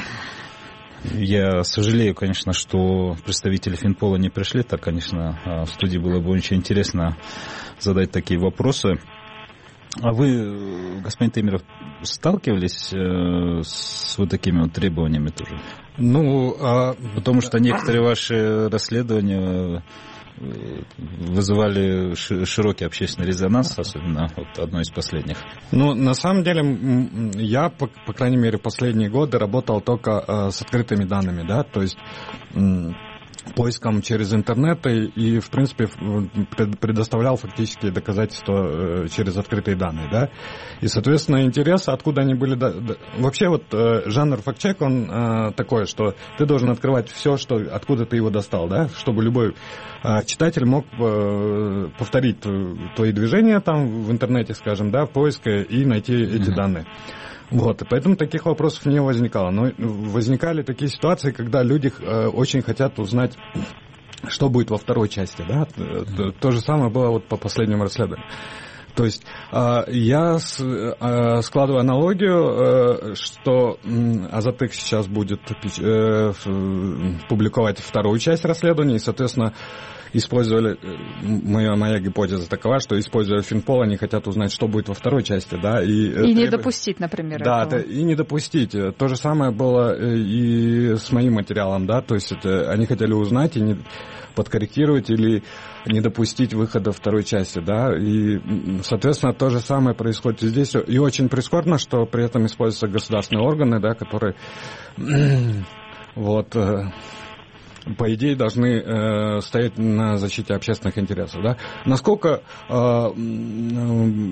Я сожалею, конечно, что представители Финпола не пришли. Так, конечно, в студии было бы очень интересно задать такие вопросы. А вы, господин Темиров, сталкивались э, с вот такими вот требованиями тоже?
Ну, а...
потому что некоторые ваши расследования вызывали широкий общественный резонанс, особенно вот одно из последних.
Ну, на самом деле, я, по, по крайней мере, последние годы работал только э, с открытыми данными, да, то есть... М- поиском через интернет и, и, в принципе, предоставлял фактически доказательства через открытые данные, да. И, соответственно, интерес, откуда они были... Да, да. Вообще вот жанр факт-чек, он э, такой, что ты должен открывать все, что, откуда ты его достал, да, чтобы любой э, читатель мог э, повторить твои движения там в интернете, скажем, да, поиска и найти эти mm-hmm. данные. Вот, и поэтому таких вопросов не возникало. Но возникали такие ситуации, когда люди э, очень хотят узнать, что будет во второй части, да. То, то же самое было вот по последнему расследованию. То есть э, я с, э, складываю аналогию, э, что э, Азатык сейчас будет э, публиковать вторую часть расследования, и, соответственно, использовали, моя, моя гипотеза такова, что используя Финпол, они хотят узнать, что будет во второй части, да, и...
И требует... не допустить, например,
да,
этого.
Да, и не допустить. То же самое было и с моим материалом, да, то есть это, они хотели узнать и не подкорректировать или не допустить выхода второй части, да, и, соответственно, то же самое происходит и здесь, и очень прискорбно, что при этом используются государственные органы, да, которые, вот... по идее, должны э, стоять на защите общественных интересов. Да? Насколько э,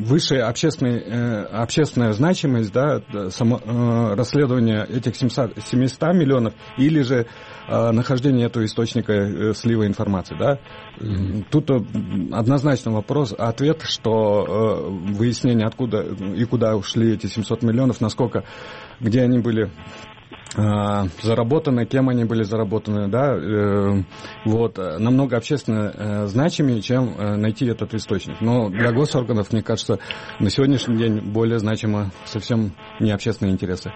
высшая общественная, общественная значимость, да, само, расследования этих семисот миллионов или же нахождение этого источника слива информации, да. Mm-hmm. Тут однозначно вопрос, ответ, что выяснение, откуда и куда ушли эти семьсот миллионов, насколько, где они были заработаны, кем они были заработаны, да, вот, намного общественно значимее, чем найти этот источник. Но для госорганов, мне кажется, на сегодняшний день более значимо совсем не общественные интересы.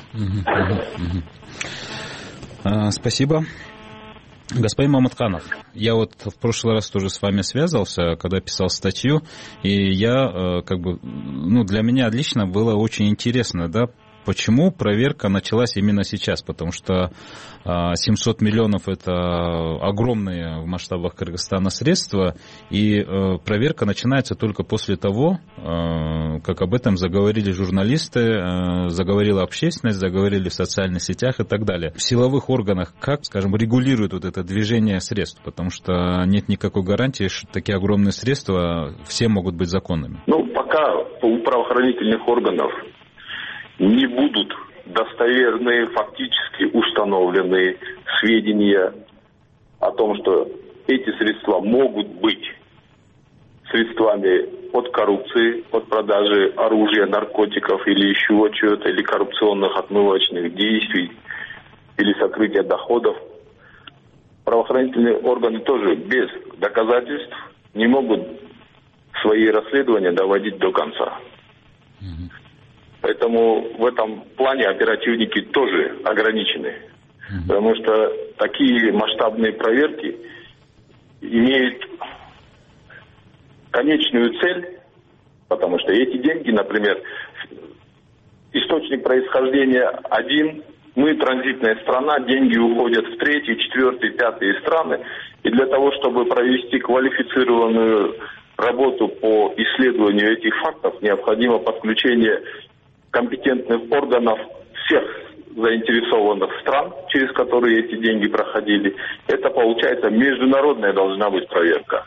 Спасибо. Господин Маматканов, я вот в прошлый раз тоже с вами связывался, когда писал статью, и я, как бы, ну, для меня лично было очень интересно, да, почему проверка началась именно сейчас, потому что семьсот миллионов – это огромные в масштабах Кыргызстана средства, и проверка начинается только после того, как об этом заговорили журналисты, заговорила общественность, заговорили в социальных сетях и так далее. В силовых органах как, скажем, регулируют вот это движение средств, потому что нет никакой гарантии, что такие огромные средства все могут быть законными.
Ну, пока у правоохранительных органов не будут достоверные, фактически установленные сведения о том, что эти средства могут быть средствами от коррупции, от продажи оружия, наркотиков или еще чего-то, или коррупционных отмывочных действий, или сокрытия доходов. Правоохранительные органы тоже без доказательств не могут свои расследования доводить до конца. Поэтому в этом плане оперативники тоже ограничены. Mm-hmm. Потому что такие масштабные проверки имеют конечную цель, потому что эти деньги, например, источник происхождения один, мы транзитная страна, деньги уходят в третьи, четвертые, пятые страны. И для того, чтобы провести квалифицированную работу по исследованию этих фактов, необходимо подключение компетентных органов всех заинтересованных стран, через которые эти деньги проходили. Это, получается, международная должна быть проверка.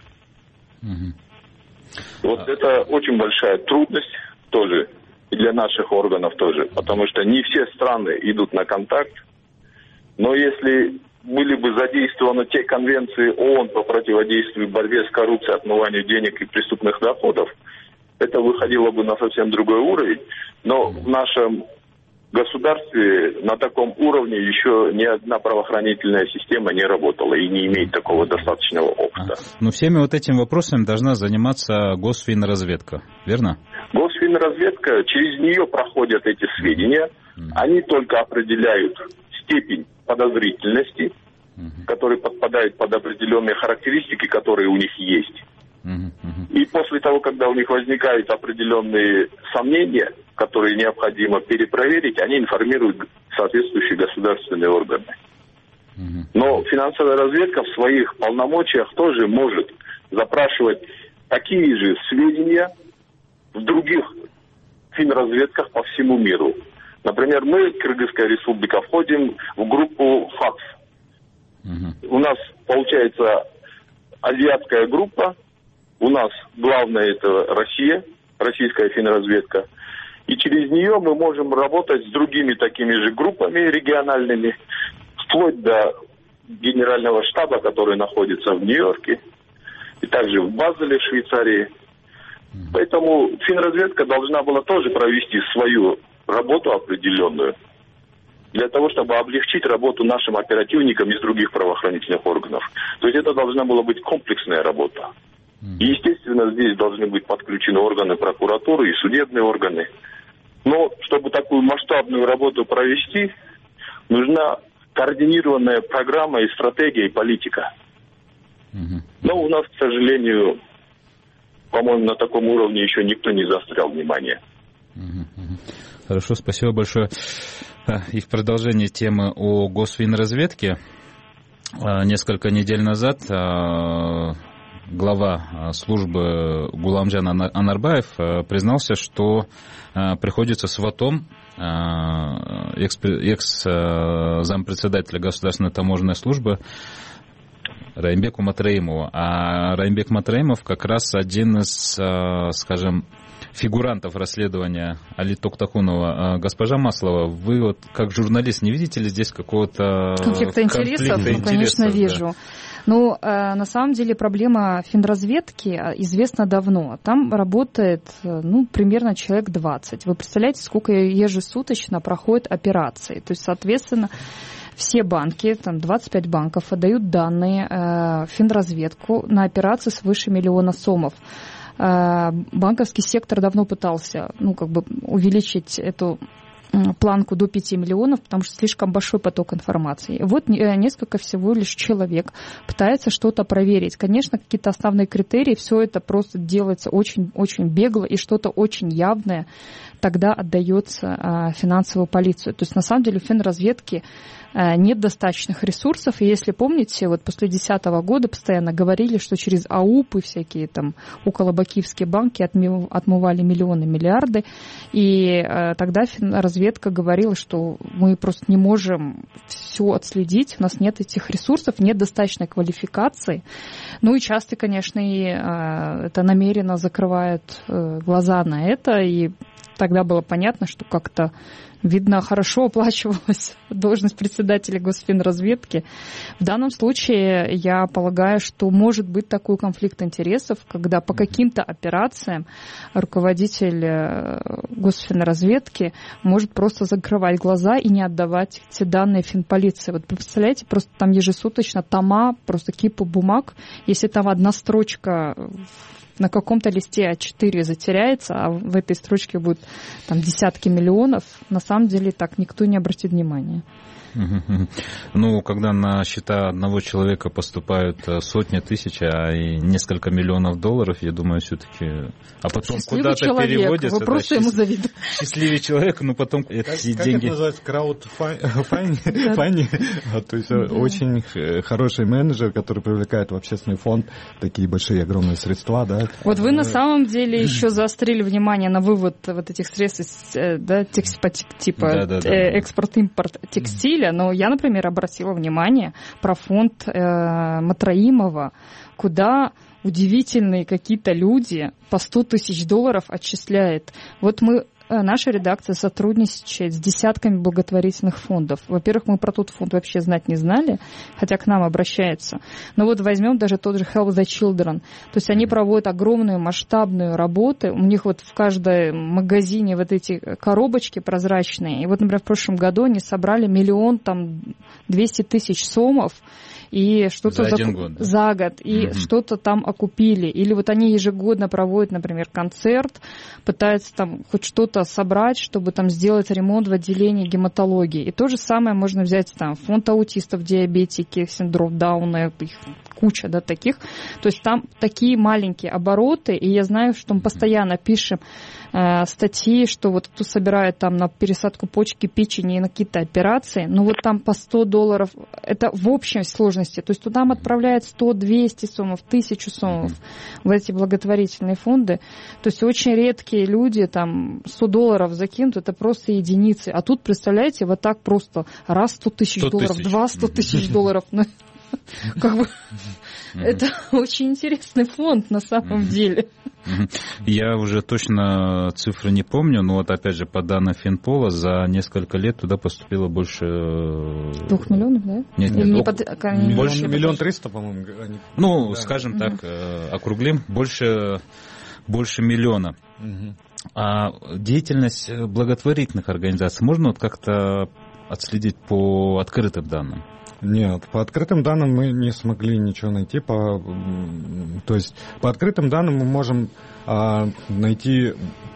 Mm-hmm. Вот а... это очень большая трудность тоже, и для наших органов тоже, потому что не все страны идут на контакт, но если были бы задействованы те конвенции ООН по противодействию борьбе с коррупцией, отмыванию денег и преступных доходов, это выходило бы на совсем другой уровень. Но в нашем государстве на таком уровне еще ни одна правоохранительная система не работала и не имеет такого достаточного опыта.
Но всеми вот этими вопросами должна заниматься Госфинразведка, верно?
Госфинразведка, через нее проходят эти сведения. Mm-hmm. Они только определяют степень подозрительности, mm-hmm. которые подпадают под определенные характеристики, которые у них есть. Mm-hmm. И после того, когда у них возникают определенные сомнения, которые необходимо перепроверить, они информируют соответствующие государственные органы. Mm-hmm. Но финансовая разведка в своих полномочиях тоже может запрашивать такие же сведения в других финразведках по всему миру. Например, мы, Кыргызская республика, входим в группу ФАКС. Mm-hmm. У нас получается азиатская группа. У нас главное это Россия, российская финразведка. И через нее мы можем работать с другими такими же группами региональными, вплоть до генерального штаба, который находится в Нью-Йорке, и также в Базеле, в Швейцарии. Поэтому финразведка должна была тоже провести свою работу определенную, для того, чтобы облегчить работу нашим оперативникам из других правоохранительных органов. То есть это должна была быть комплексная работа. И, естественно, здесь должны быть подключены органы прокуратуры и судебные органы. Но чтобы такую масштабную работу провести, нужна координированная программа и стратегия, и политика. Но у нас, к сожалению, по-моему, на таком уровне еще никто не заострял внимание.
Хорошо, спасибо большое. И в продолжение темы о Госфинразведке. Несколько недель назад глава службы Гуламжан Анарбаев признался, что приходится сватом экс-зампредседателя Государственной таможенной службы Раймбеку Матраимову. А Раймбек Матраимов как раз один из, скажем, фигурантов расследования Али Токтакунова. Госпожа Маслова, вы вот как журналист не видите ли здесь какого-то
конфликта интересов?
Конфликта
ну, конечно,
интересов,
вижу.
Да.
Ну, на самом деле проблема финразведки известна давно. Там работает, ну, примерно человек двадцать. Вы представляете, сколько ежесуточно проходят операции? То есть, соответственно, все банки, там двадцать пять банков, отдают данные в финразведку на операции свыше миллиона сомов. Банковский сектор давно пытался, ну, как бы увеличить эту планку до пяти миллионов, потому что слишком большой поток информации. Вот несколько всего лишь человек пытается что-то проверить. Конечно, какие-то основные критерии, все это просто делается очень-очень бегло, и что-то очень явное тогда отдается финансовую полицию. То есть, на самом деле, у финразведки нет достаточных ресурсов. И если помните, вот после две тысячи десятого года постоянно говорили, что через АУПы всякие там околобакивские банки отмывали миллионы, миллиарды. И тогда финразведка говорила, что мы просто не можем все отследить, у нас нет этих ресурсов, нет достаточной квалификации. Ну и часто, конечно, и это намеренно закрывают глаза на это. И тогда было понятно, что как-то, видно, хорошо оплачивалась должность председателя Госфинразведки. В данном случае я полагаю, что может быть такой конфликт интересов, когда по каким-то операциям руководитель Госфинразведки может просто закрывать глаза и не отдавать эти данные финполиции. Вот представляете, просто там ежесуточно тома, просто кипы бумаг. Если там одна строчка на каком-то листе а четыре затеряется, а в этой строчке будет там десятки миллионов, на самом деле так никто не обратит внимания.
Ну, когда на счета одного человека поступают сотни тысяч, а и несколько миллионов долларов, я думаю, все-таки... А потом куда-то человек, переводятся.
Вы просто да, ему завидуете.
Счастливый человек, но потом
как,
эти
как
деньги...
это называется? Краудфандинг? То есть очень хороший менеджер, который привлекает в общественный фонд такие большие, огромные средства. Да?
Вот вы на самом деле еще заострили внимание на вывод вот этих средств, да, типа экспорт-импорт текстиля. Но я, например, обратила внимание про фонд э, Матраимова, куда удивительные какие-то люди по сто тысяч долларов отчисляют. Вот мы, наша редакция сотрудничает с десятками благотворительных фондов. Во-первых, мы про тот фонд вообще знать не знали, хотя к нам обращаются. Но вот возьмем даже тот же Help the Children. То есть они проводят огромную масштабную работу. У них вот в каждом магазине вот эти коробочки прозрачные. И вот, например, в прошлом году они собрали миллион, там, двести тысяч сомов. И что-то
за,
за,
год, да?
за год, и mm-hmm. что-то там окупили. Или вот они ежегодно проводят, например, концерт, пытаются там хоть что-то собрать, чтобы там сделать ремонт в отделении гематологии. И то же самое можно взять там фонд аутистов, диабетики, синдром Дауна, их куча, да, таких. То есть там такие маленькие обороты, и я знаю, что мы постоянно пишем э, статьи, что вот кто собирает там на пересадку почки, печени и на какие-то операции, ну вот там по сто долларов, это в общей сложности. То есть туда отправляют сто-двести сомов, тысячу сомов в эти благотворительные фонды. То есть очень редкие люди там сто долларов закинут, это просто единицы. А тут, представляете, вот так просто раз сто тысяч долларов, два сто тысяч долларов. Как бы это очень интересный фонд на самом деле.
Я уже точно цифры не помню, но вот опять же по данным Финпола за несколько лет туда поступило больше...
Двух миллионов, да?
Нет, нет,
не
под...
миллион, больше... миллион триста, по-моему. Они...
Ну,
да.
скажем так, округлим, больше, больше миллиона. Угу. А деятельность благотворительных организаций можно вот как-то отследить по открытым данным?
Нет, по открытым данным мы не смогли ничего найти. По, то есть по открытым данным мы можем а, найти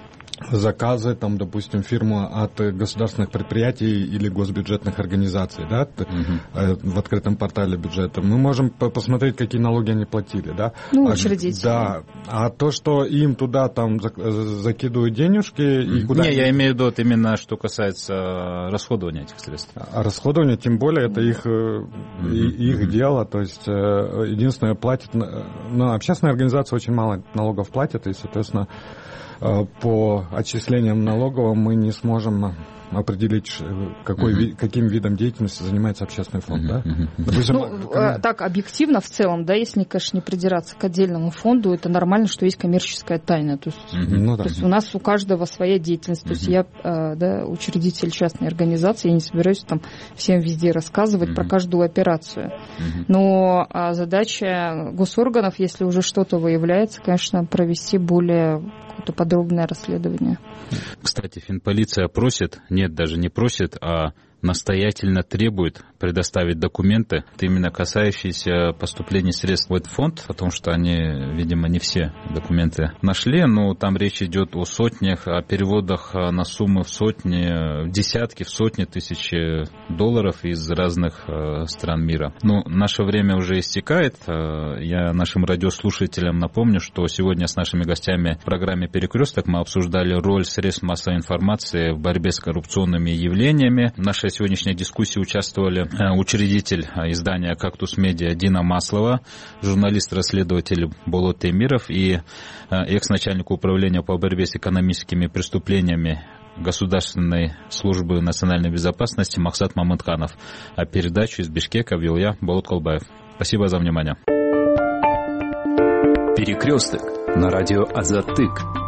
заказы, там, допустим, фирмы от государственных предприятий или госбюджетных организаций, да, угу. в открытом портале бюджета. Мы можем посмотреть, какие налоги они платили, да.
Ну, учредители.
Да, а то, что им туда там закидывают денежки и куда...
Не, я имею в виду вот именно, что касается расходования этих средств.
А расходование, тем более, это их, угу. их угу. дело, то есть единственное, платит... Ну, общественные организации очень мало налогов платят, и, соответственно, по отчислениям налоговым мы не сможем определить, какой, uh-huh. каким видом деятельности занимается общественный фонд. Uh-huh. Да? Допустим,
ну, ком... Так, объективно в целом, да, если, конечно, не придираться к отдельному фонду, это нормально, что есть коммерческая тайна. То есть, uh-huh. ну, да. то есть у нас у каждого своя деятельность. Uh-huh. То есть я да, учредитель частной организации, я не собираюсь там всем везде рассказывать uh-huh. про каждую операцию. Uh-huh. Но а, задача госорганов, если уже что-то выявляется, конечно, провести более какое-то подробное расследование.
Кстати, финполиция просит, нет, даже не просит, а настоятельно требует предоставить документы, именно касающиеся поступления средств в этот фонд, потому что они, видимо, не все документы нашли, но там речь идет о сотнях, о переводах на суммы в сотни, в десятки, в сотни тысяч долларов из разных стран мира. Ну, наше время уже истекает. Я нашим радиослушателям напомню, что сегодня с нашими гостями в программе «Перекресток» мы обсуждали роль средств массовой информации в борьбе с коррупционными явлениями. В нашей сегодняшней дискуссии участвовали учредитель издания «Кактус Медиа» Дина Маслова, журналист-расследователь Болот Темиров и экс-начальник управления по борьбе с экономическими преступлениями Государственной службы национальной безопасности Максат Мамытканов. А передачу из Бишкека вел я, Болот Колбаев. Спасибо за внимание.
Перекресток на радио Азаттык.